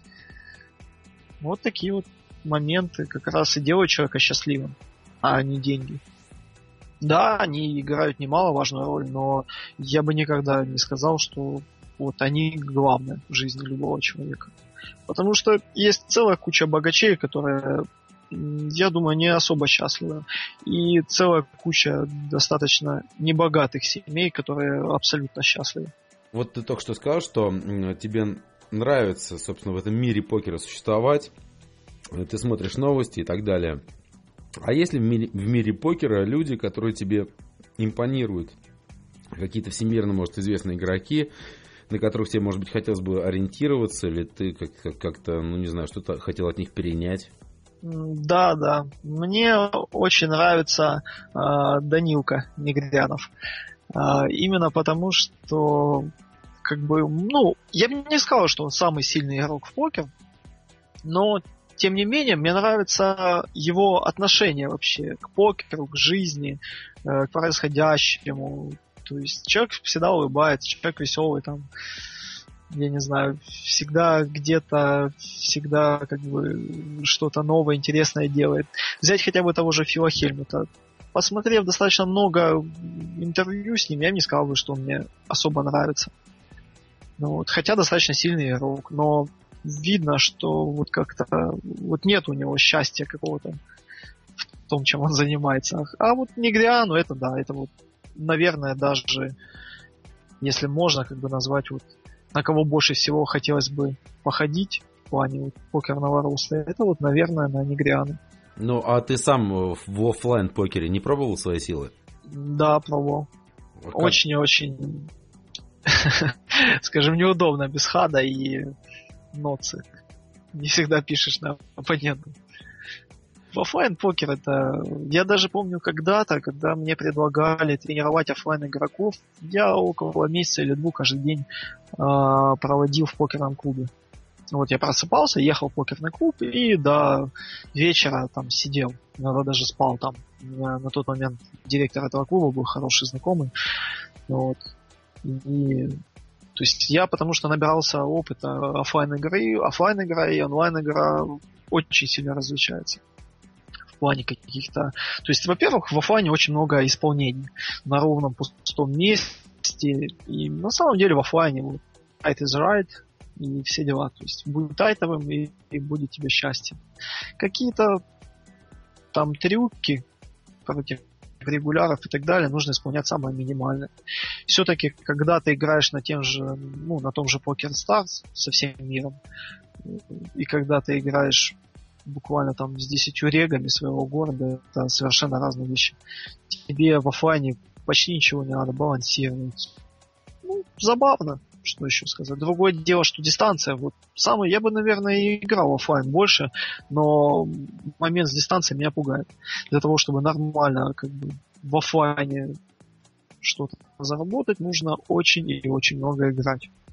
вот такие вот моменты как раз и делают человека счастливым, а не деньги. Да, они играют немаловажную роль, но я бы никогда не сказал, что вот они главное в жизни любого человека. Потому что есть целая куча богачей, которые, я думаю, не особо счастливы. И целая куча достаточно небогатых семей, которые абсолютно счастливы. Вот ты только что сказал, что тебе нравится, собственно, в этом мире покера существовать. Ты смотришь новости и так далее. А есть ли в мире, в мире покера люди, которые тебе импонируют? Какие-то всемирно, может, известные игроки, на которых тебе, может быть, хотелось бы ориентироваться, или ты как- как-то, ну, не знаю, что-то хотел от них перенять? Да, да. Мне очень нравится э, Данилка Негрянов. Э, именно потому, что как бы, ну, я бы не сказал, что он самый сильный игрок в покер, но тем не менее, мне нравится его отношение вообще к покеру, к жизни, э, к происходящему. То есть человек всегда улыбается, человек веселый, там, я не знаю, всегда где-то, всегда как бы что-то новое, интересное делает. Взять хотя бы того же Фила Хельмута. Посмотрев достаточно много интервью с ним, я бы не сказал бы, что он мне особо нравится. Ну, вот, хотя достаточно сильный игрок, но видно, что вот как-то вот нет у него счастья какого-то в том, чем он занимается. А вот Негриану, это да, это вот, наверное, даже если можно как бы назвать вот на кого больше всего хотелось бы походить в плане вот покерного роста, это вот, наверное, на Негриану. Ну, а ты сам в офлайн покере не пробовал свои силы? Да, пробовал. Как? Очень-очень, скажем, неудобно без хада и ноцы. Не всегда пишешь на оппонента. В офлайн покер это... Я даже помню когда-то, когда мне предлагали тренировать офлайн игроков, я около месяца или двух каждый день э, проводил в покерном клубе. Вот я просыпался, ехал в покерный клуб и до вечера там сидел. Иногда даже спал там. На, на тот момент директор этого клуба был хороший знакомый. Вот. И... То есть я потому что набирался опыта офлайн игры, офлайн игра и онлайн игра очень сильно различаются в плане каких-то... То есть, во-первых, в офлайне очень много исполнений на ровном пустом месте, и на самом деле в офлайне вот, right is right и все дела. То есть будь тайтовым и, и будет тебе счастье. Какие-то там трюки против регуляров и так далее нужно исполнять самое минимальное. Все-таки, когда ты играешь на тем же, ну, на том же Poker Stars со всем миром, и когда ты играешь буквально там с десятью регами своего города, это совершенно разные вещи. Тебе в офлайне почти ничего не надо балансировать. Ну, забавно, что еще сказать. Другое дело, что дистанция, вот самый, я бы, наверное, и играл в офлайн больше, но момент с дистанцией меня пугает. Для того, чтобы нормально как бы в офлайне что-то заработать, нужно очень и очень много играть.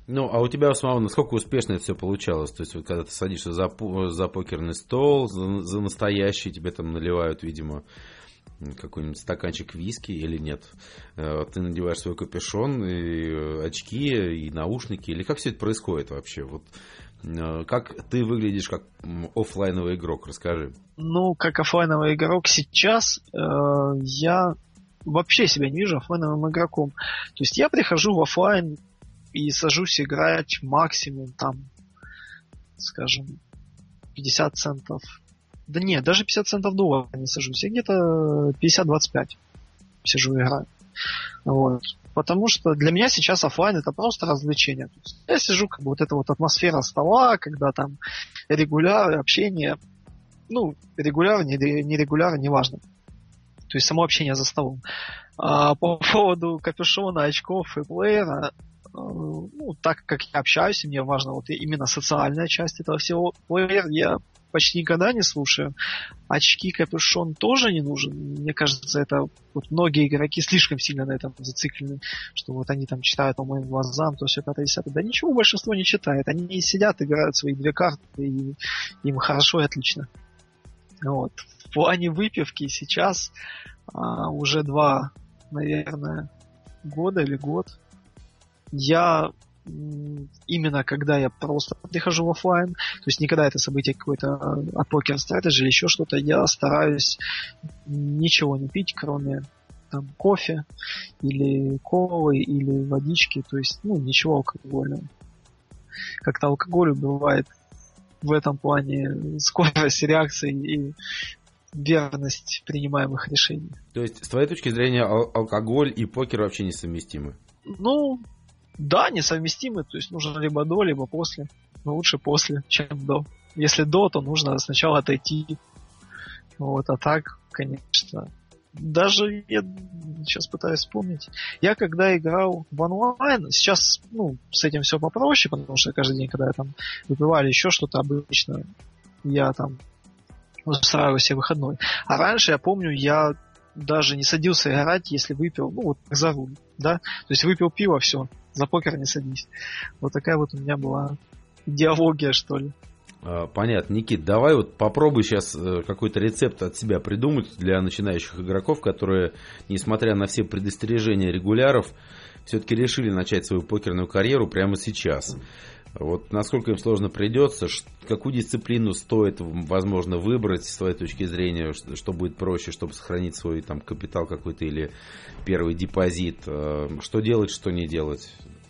Ну, а у тебя, самого, насколько успешно это все получалось? То есть, вот, когда ты садишься за, за покерный стол, за, за настоящий, тебе там наливают, видимо, какой-нибудь стаканчик виски или нет? Ты надеваешь свой капюшон, и очки, и наушники, или как все это происходит вообще? Вот как ты выглядишь как офлайновый игрок? Расскажи. Ну, как офлайновый игрок сейчас э, я вообще себя не вижу офлайновым игроком. То есть я прихожу в офлайн и сажусь играть максимум там, скажем, пятьдесят центов. Да нет, даже пятьдесят центов долларов не сажусь. Я где-то пятьдесят двадцать пять сижу и играю. Вот. Потому что для меня сейчас офлайн это просто развлечение. То есть я сижу, как бы вот эта вот атмосфера стола, когда там регуляр, общение. Ну, регуляр, нерегуляр, неважно. То есть само общение за столом. А по поводу капюшона, очков и плеера, ну, так как я общаюсь, и мне важно вот именно социальная часть этого всего. Плеер я почти никогда не слушаю. Очки, капюшон тоже не нужен. Мне кажется, это вот многие игроки слишком сильно на этом зациклены, что вот они там читают по моим глазам, то все пятое, десятое. Да ничего большинство не читает. Они сидят, играют свои две карты, и им хорошо и отлично. Вот. В плане выпивки сейчас а, уже два, наверное, года или год я именно когда я просто прихожу в офлайн, то есть не когда это событие какое-то от Poker Strategy или еще что-то, я стараюсь ничего не пить, кроме там, кофе или колы или водички, то есть ну ничего алкогольного. Как-то алкоголь бывает в этом плане скорость реакции и верность принимаемых решений. То есть, с твоей точки зрения, ал- алкоголь и покер вообще несовместимы? Ну, да, несовместимы. То есть нужно либо до, либо после. Но лучше после, чем до. Если до, то нужно сначала отойти. Вот, а так, конечно. Даже я сейчас пытаюсь вспомнить. Я когда играл в онлайн, сейчас, ну, с этим все попроще, потому что каждый день, когда я там выпивали еще что-то, обычно я там устраиваю себе выходной. А раньше, я помню, я даже не садился играть, если выпил, ну, вот за руль, да? То есть выпил пиво, все, за покер не садись. Вот такая вот у меня была идеология, что ли. Понятно. Никит, давай вот попробуй сейчас какой-то рецепт от себя придумать для начинающих игроков, которые, несмотря на все предостережения регуляров, все-таки решили начать свою покерную карьеру прямо сейчас. Вот насколько им сложно придется, какую дисциплину стоит, возможно, выбрать с твоей точки зрения, что будет проще, чтобы сохранить свой там капитал какой-то или первый депозит, что делать, что не делать?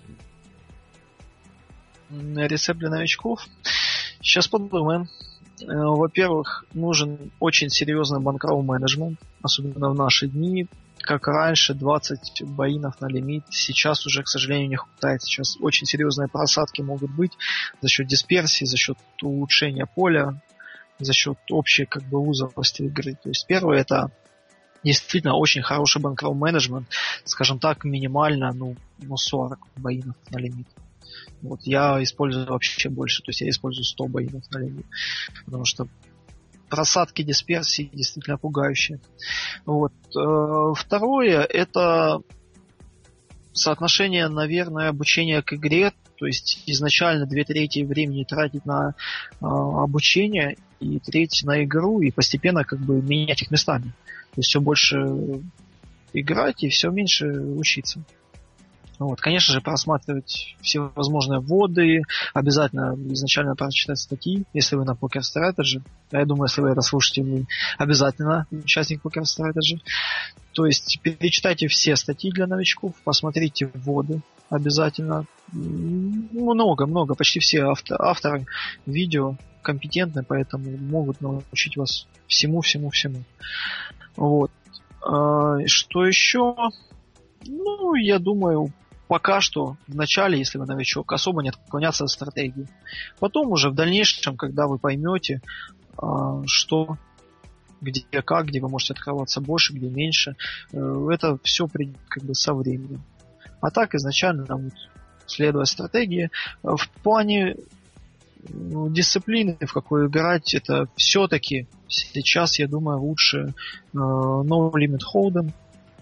Рецепт для новичков? Сейчас подумаем. Во-первых, нужен очень серьезный банкролл менеджмент, особенно в наши дни. Как раньше, двадцать боинов на лимит. Сейчас уже, к сожалению, не хватает. Сейчас очень серьезные просадки могут быть за счет дисперсии, за счет улучшения поля, за счет общей как бы узости игры. То есть первое, это действительно очень хороший банкролл менеджмент. Скажем так, минимально ну, ну сорок боинов на лимит. Вот, я использую вообще больше, то есть я использую сто боинов на лимит, потому что просадки дисперсии действительно пугающие. Вот. Второе, это соотношение, наверное, обучения к игре, то есть изначально две трети времени тратить на обучение и треть на игру, и постепенно как бы менять их местами. То есть все больше играть и все меньше учиться. Вот. Конечно же, просматривать все возможные вводы, обязательно изначально прочитать статьи, если вы на Poker Strategy. Я думаю, если вы это слушаете, вы обязательно участник Poker Strategy. То есть перечитайте все статьи для новичков, посмотрите вводы обязательно. Много-много, почти все автор, авторы видео компетентны, поэтому могут научить вас всему-всему-всему. Вот. Что еще? Ну, я думаю, пока что в начале, если вы новичок, особо не отклоняться от стратегии. Потом уже в дальнейшем, когда вы поймете, что, где, как, где вы можете открываться больше, где меньше, это все придет как бы со временем. А так изначально, вот, следуя стратегии, в плане дисциплины, в какой играть, это все-таки сейчас, я думаю, лучше No Limit Hold'em.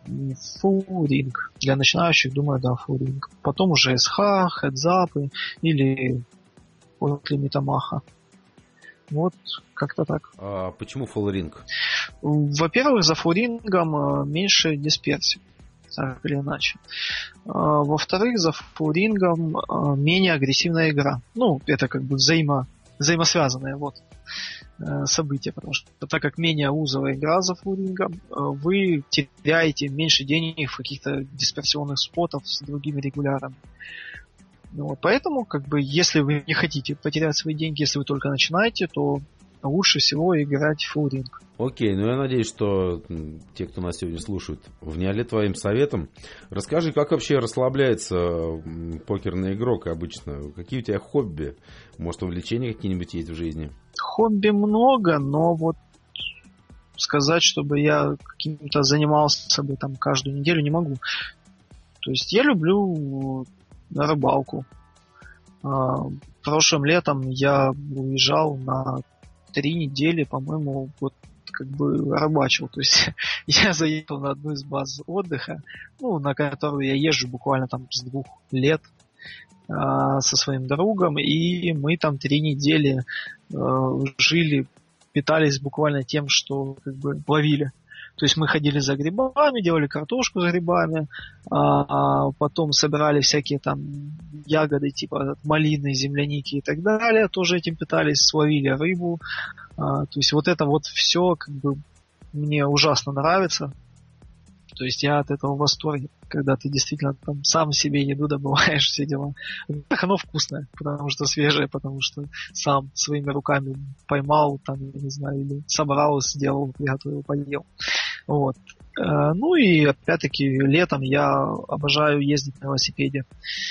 Full Ring. Для начинающих, думаю, да, Full Ring. Потом уже эс эйч, хедзапы или после Митамаха. Вот, как-то так. А почему Full Ring? Во-первых, за Full Ring'ом меньше дисперсии, так или иначе. Во-вторых, за Full Ring'ом менее агрессивная игра. Ну, это как бы взаимо, взаимосвязанные вот, события, потому что так как менее узовая игра за Full Ring'ом, вы теряете меньше денег в каких-то дисперсионных спотов с другими регулярами. Вот, поэтому, как бы, если вы не хотите потерять свои деньги, если вы только начинаете, то лучше всего играть в Full Ring. Окей, ну я надеюсь, что те, кто нас сегодня слушают, вняли твоим советом. Расскажи, как вообще расслабляется покерный игрок обычно? Какие у тебя хобби? Может, увлечения какие-нибудь есть в жизни? Хобби много, но вот сказать, чтобы я каким-то занимался бы там каждую неделю, не могу. То есть я люблю на рыбалку. Прошлым летом я уезжал на три недели, по-моему, вот как бы рыбачил. То есть я заехал на одну из баз отдыха, ну, на которую я езжу буквально там с двух лет со своим другом, и мы там три недели жили, питались буквально тем, что как бы ловили. То есть мы ходили за грибами, делали картошку с грибами, а потом собирали всякие там ягоды, типа малины, земляники и так далее, тоже этим питались, ловили рыбу. А, то есть вот это вот все как бы мне ужасно нравится. То есть я от этого в восторге, когда ты действительно там сам себе еду добываешь, все дела. Оно вкусное, потому что свежее, потому что сам своими руками поймал, там, я не знаю, или собрал, сделал, приготовил, поел. Вот. Ну и опять-таки летом я обожаю ездить на велосипеде.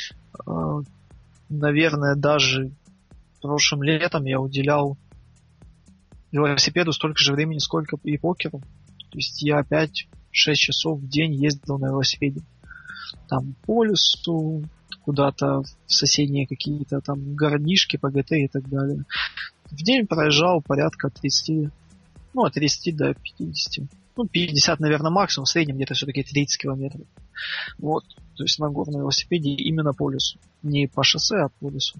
Наверное, даже прошлым летом я уделял велосипеду столько же времени, сколько и покеру. То есть я опять шесть часов в день ездил на велосипеде. Там по лесу, куда-то в соседние какие-то там городишки, ПГТ и так далее. В день проезжал порядка тридцать, ну, от тридцати до пятидесяти. Ну, пятьдесят, наверное, максимум, в среднем где-то все-таки тридцать километров. Вот. То есть на горном велосипеде именно по лесу. Не по шоссе, а по лесу.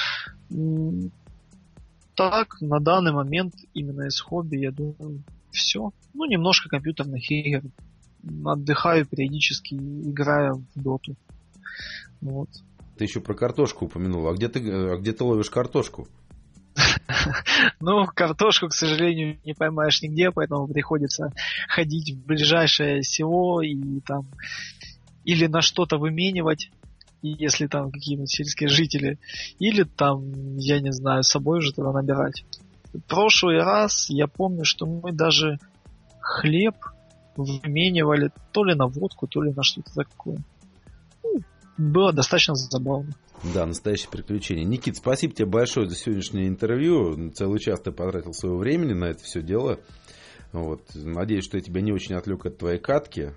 Так, на данный момент именно из хобби, я думаю, все. Ну, немножко компьютерных игр. Отдыхаю периодически, играя в доту. Вот. Ты еще про картошку упомянул. А где ты, а где ты ловишь картошку? Ну, картошку, к сожалению, не поймаешь нигде, поэтому приходится ходить в ближайшее село и там или на что-то выменивать, если там какие-нибудь сельские жители, или там, я не знаю, с собой уже туда набирать. В прошлый раз я помню, что мы даже хлеб выменивали то ли на водку, то ли на что-то такое. Ну, было достаточно забавно. Да, настоящее приключение. Никит, спасибо тебе большое за сегодняшнее интервью. Целый час ты потратил своего времени на это все дело. Вот. Надеюсь, что я тебя не очень отвлек от твоей катки.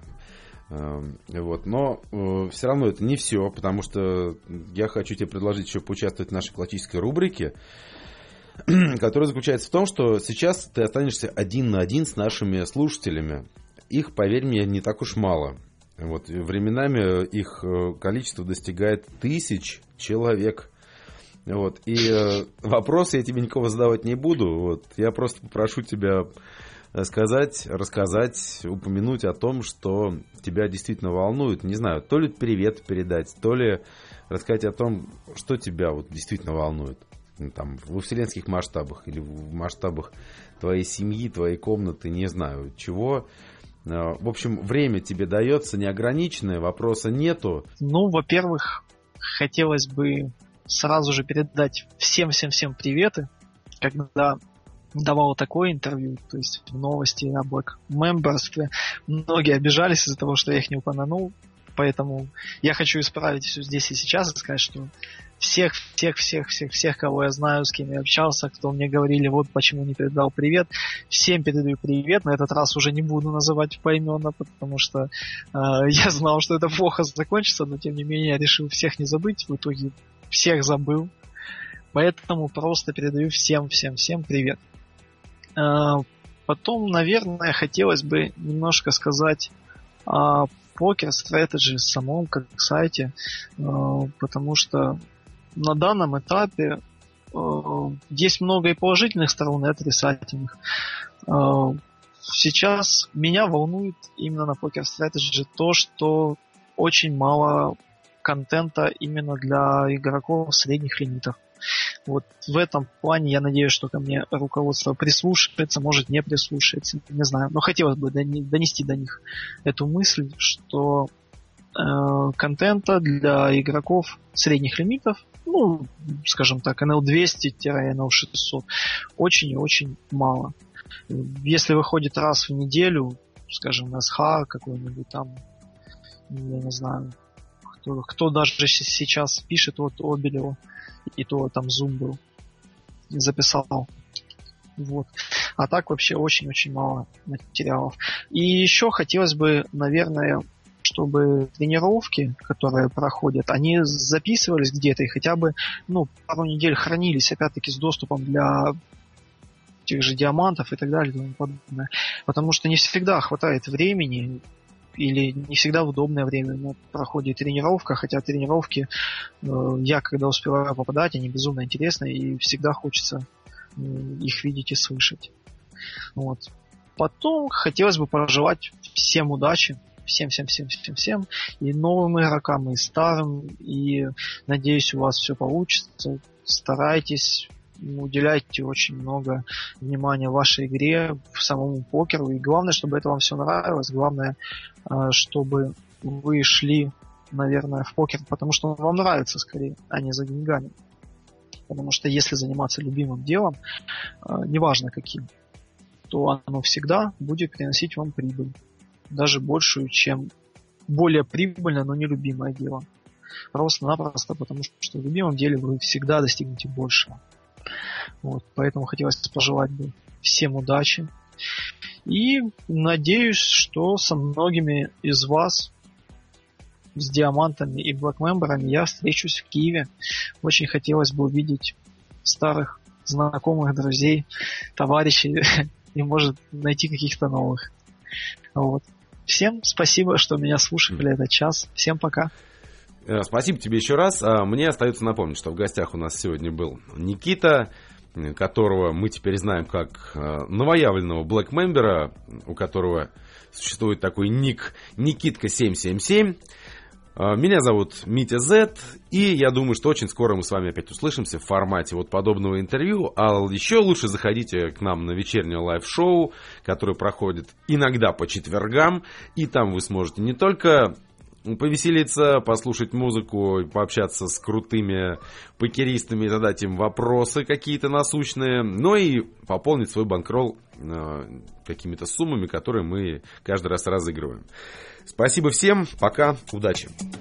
Вот. Но э, все равно это не все, потому что я хочу тебе предложить еще поучаствовать в нашей классической рубрике, которая заключается в том, что сейчас ты останешься один на один с нашими слушателями. Их, поверь мне, не так уж мало. Вот. Временами их количество достигает тысяч человек. Вот. И э, вопросы я тебе никого задавать не буду. Вот. Я просто попрошу тебя сказать, рассказать, упомянуть о том, что тебя действительно волнует. Не знаю, то ли привет передать, то ли рассказать о том, что тебя вот действительно волнует. Там, во вселенских масштабах или в масштабах твоей семьи, твоей комнаты, не знаю чего. В общем, время тебе дается неограниченное, вопроса нету. Ну, во-первых, хотелось бы сразу же передать всем-всем-всем приветы, когда давал такое интервью, то есть в новости о Black Memberстве. Многие обижались из-за того, что я их не упомянул, поэтому я хочу исправить все здесь и сейчас и сказать, что всех, всех, всех, всех, всех, кого я знаю, с кем я общался, кто мне говорили, вот почему не передал привет, всем передаю привет. На этот раз уже не буду называть поименно, потому что э, я знал, что это плохо закончится, но тем не менее я решил всех не забыть, в итоге всех забыл. Поэтому просто передаю всем, всем, всем привет. Э, потом, наверное, хотелось бы немножко сказать о Poker Strategy самом как сайте, потому что на данном этапе есть много и положительных сторон, и отрицательных. Сейчас меня волнует именно на Poker Strategy то, что очень мало контента именно для игроков средних лимитов. Вот в этом плане я надеюсь, что ко мне руководство прислушается, может не прислушается, не знаю. Но хотелось бы донести до них эту мысль, что э, контента для игроков средних лимитов, ну, скажем так, эн эл двести - эн эл шестьсот, очень и очень мало. Если выходит раз в неделю, скажем, эс эйч какой-нибудь там, я не знаю, кто, кто даже сейчас пишет от Обелева, и то там Zoom был, записал. Вот. А так вообще очень-очень мало материалов. И еще хотелось бы, наверное, чтобы тренировки, которые проходят, они записывались где-то и хотя бы ну, пару недель хранились, опять-таки, с доступом для тех же диамантов и так далее и тому подобное. Потому что не всегда хватает времени или не всегда в удобное время проходит тренировка, хотя тренировки э, я, когда успеваю попадать, они безумно интересны, и всегда хочется э, их видеть и слышать. Вот. Потом хотелось бы пожелать всем удачи, всем-всем-всем-всем-всем, и новым игрокам, и старым, и надеюсь, у вас все получится. Старайтесь, уделяйте очень много внимания вашей игре, самому покеру, и главное, чтобы это вам все нравилось, главное, чтобы вы шли, наверное, в покер, потому что он вам нравится скорее, а не за деньгами. Потому что если заниматься любимым делом, неважно каким, то оно всегда будет приносить вам прибыль, даже большую, чем более прибыльное, но нелюбимое дело. Просто-напросто, потому что в любимом деле вы всегда достигнете большего. Вот, поэтому хотелось пожелать бы всем удачи. И надеюсь, что со многими из вас, с диамантами и блэкмемберами, я встречусь в Киеве. Очень хотелось бы увидеть старых, знакомых, друзей, товарищей и, может, найти каких-то новых. Вот. Всем спасибо, что меня слушали этот час. Всем пока. Спасибо тебе еще раз. Мне остается напомнить, что в гостях у нас сегодня был Никита, которого мы теперь знаем как новоявленного блэкмембера, у которого существует такой ник Никитка семь семь семь. Меня зовут Митя Зет, и я думаю, что очень скоро мы с вами опять услышимся в формате вот подобного интервью. А еще лучше заходите к нам на вечернее лайв-шоу, которое проходит иногда по четвергам, и там вы сможете не только повеселиться, послушать музыку, пообщаться с крутыми покеристами, задать им вопросы какие-то насущные, но и пополнить свой банкролл э, какими-то суммами, которые мы каждый раз разыгрываем. Спасибо всем, пока, удачи!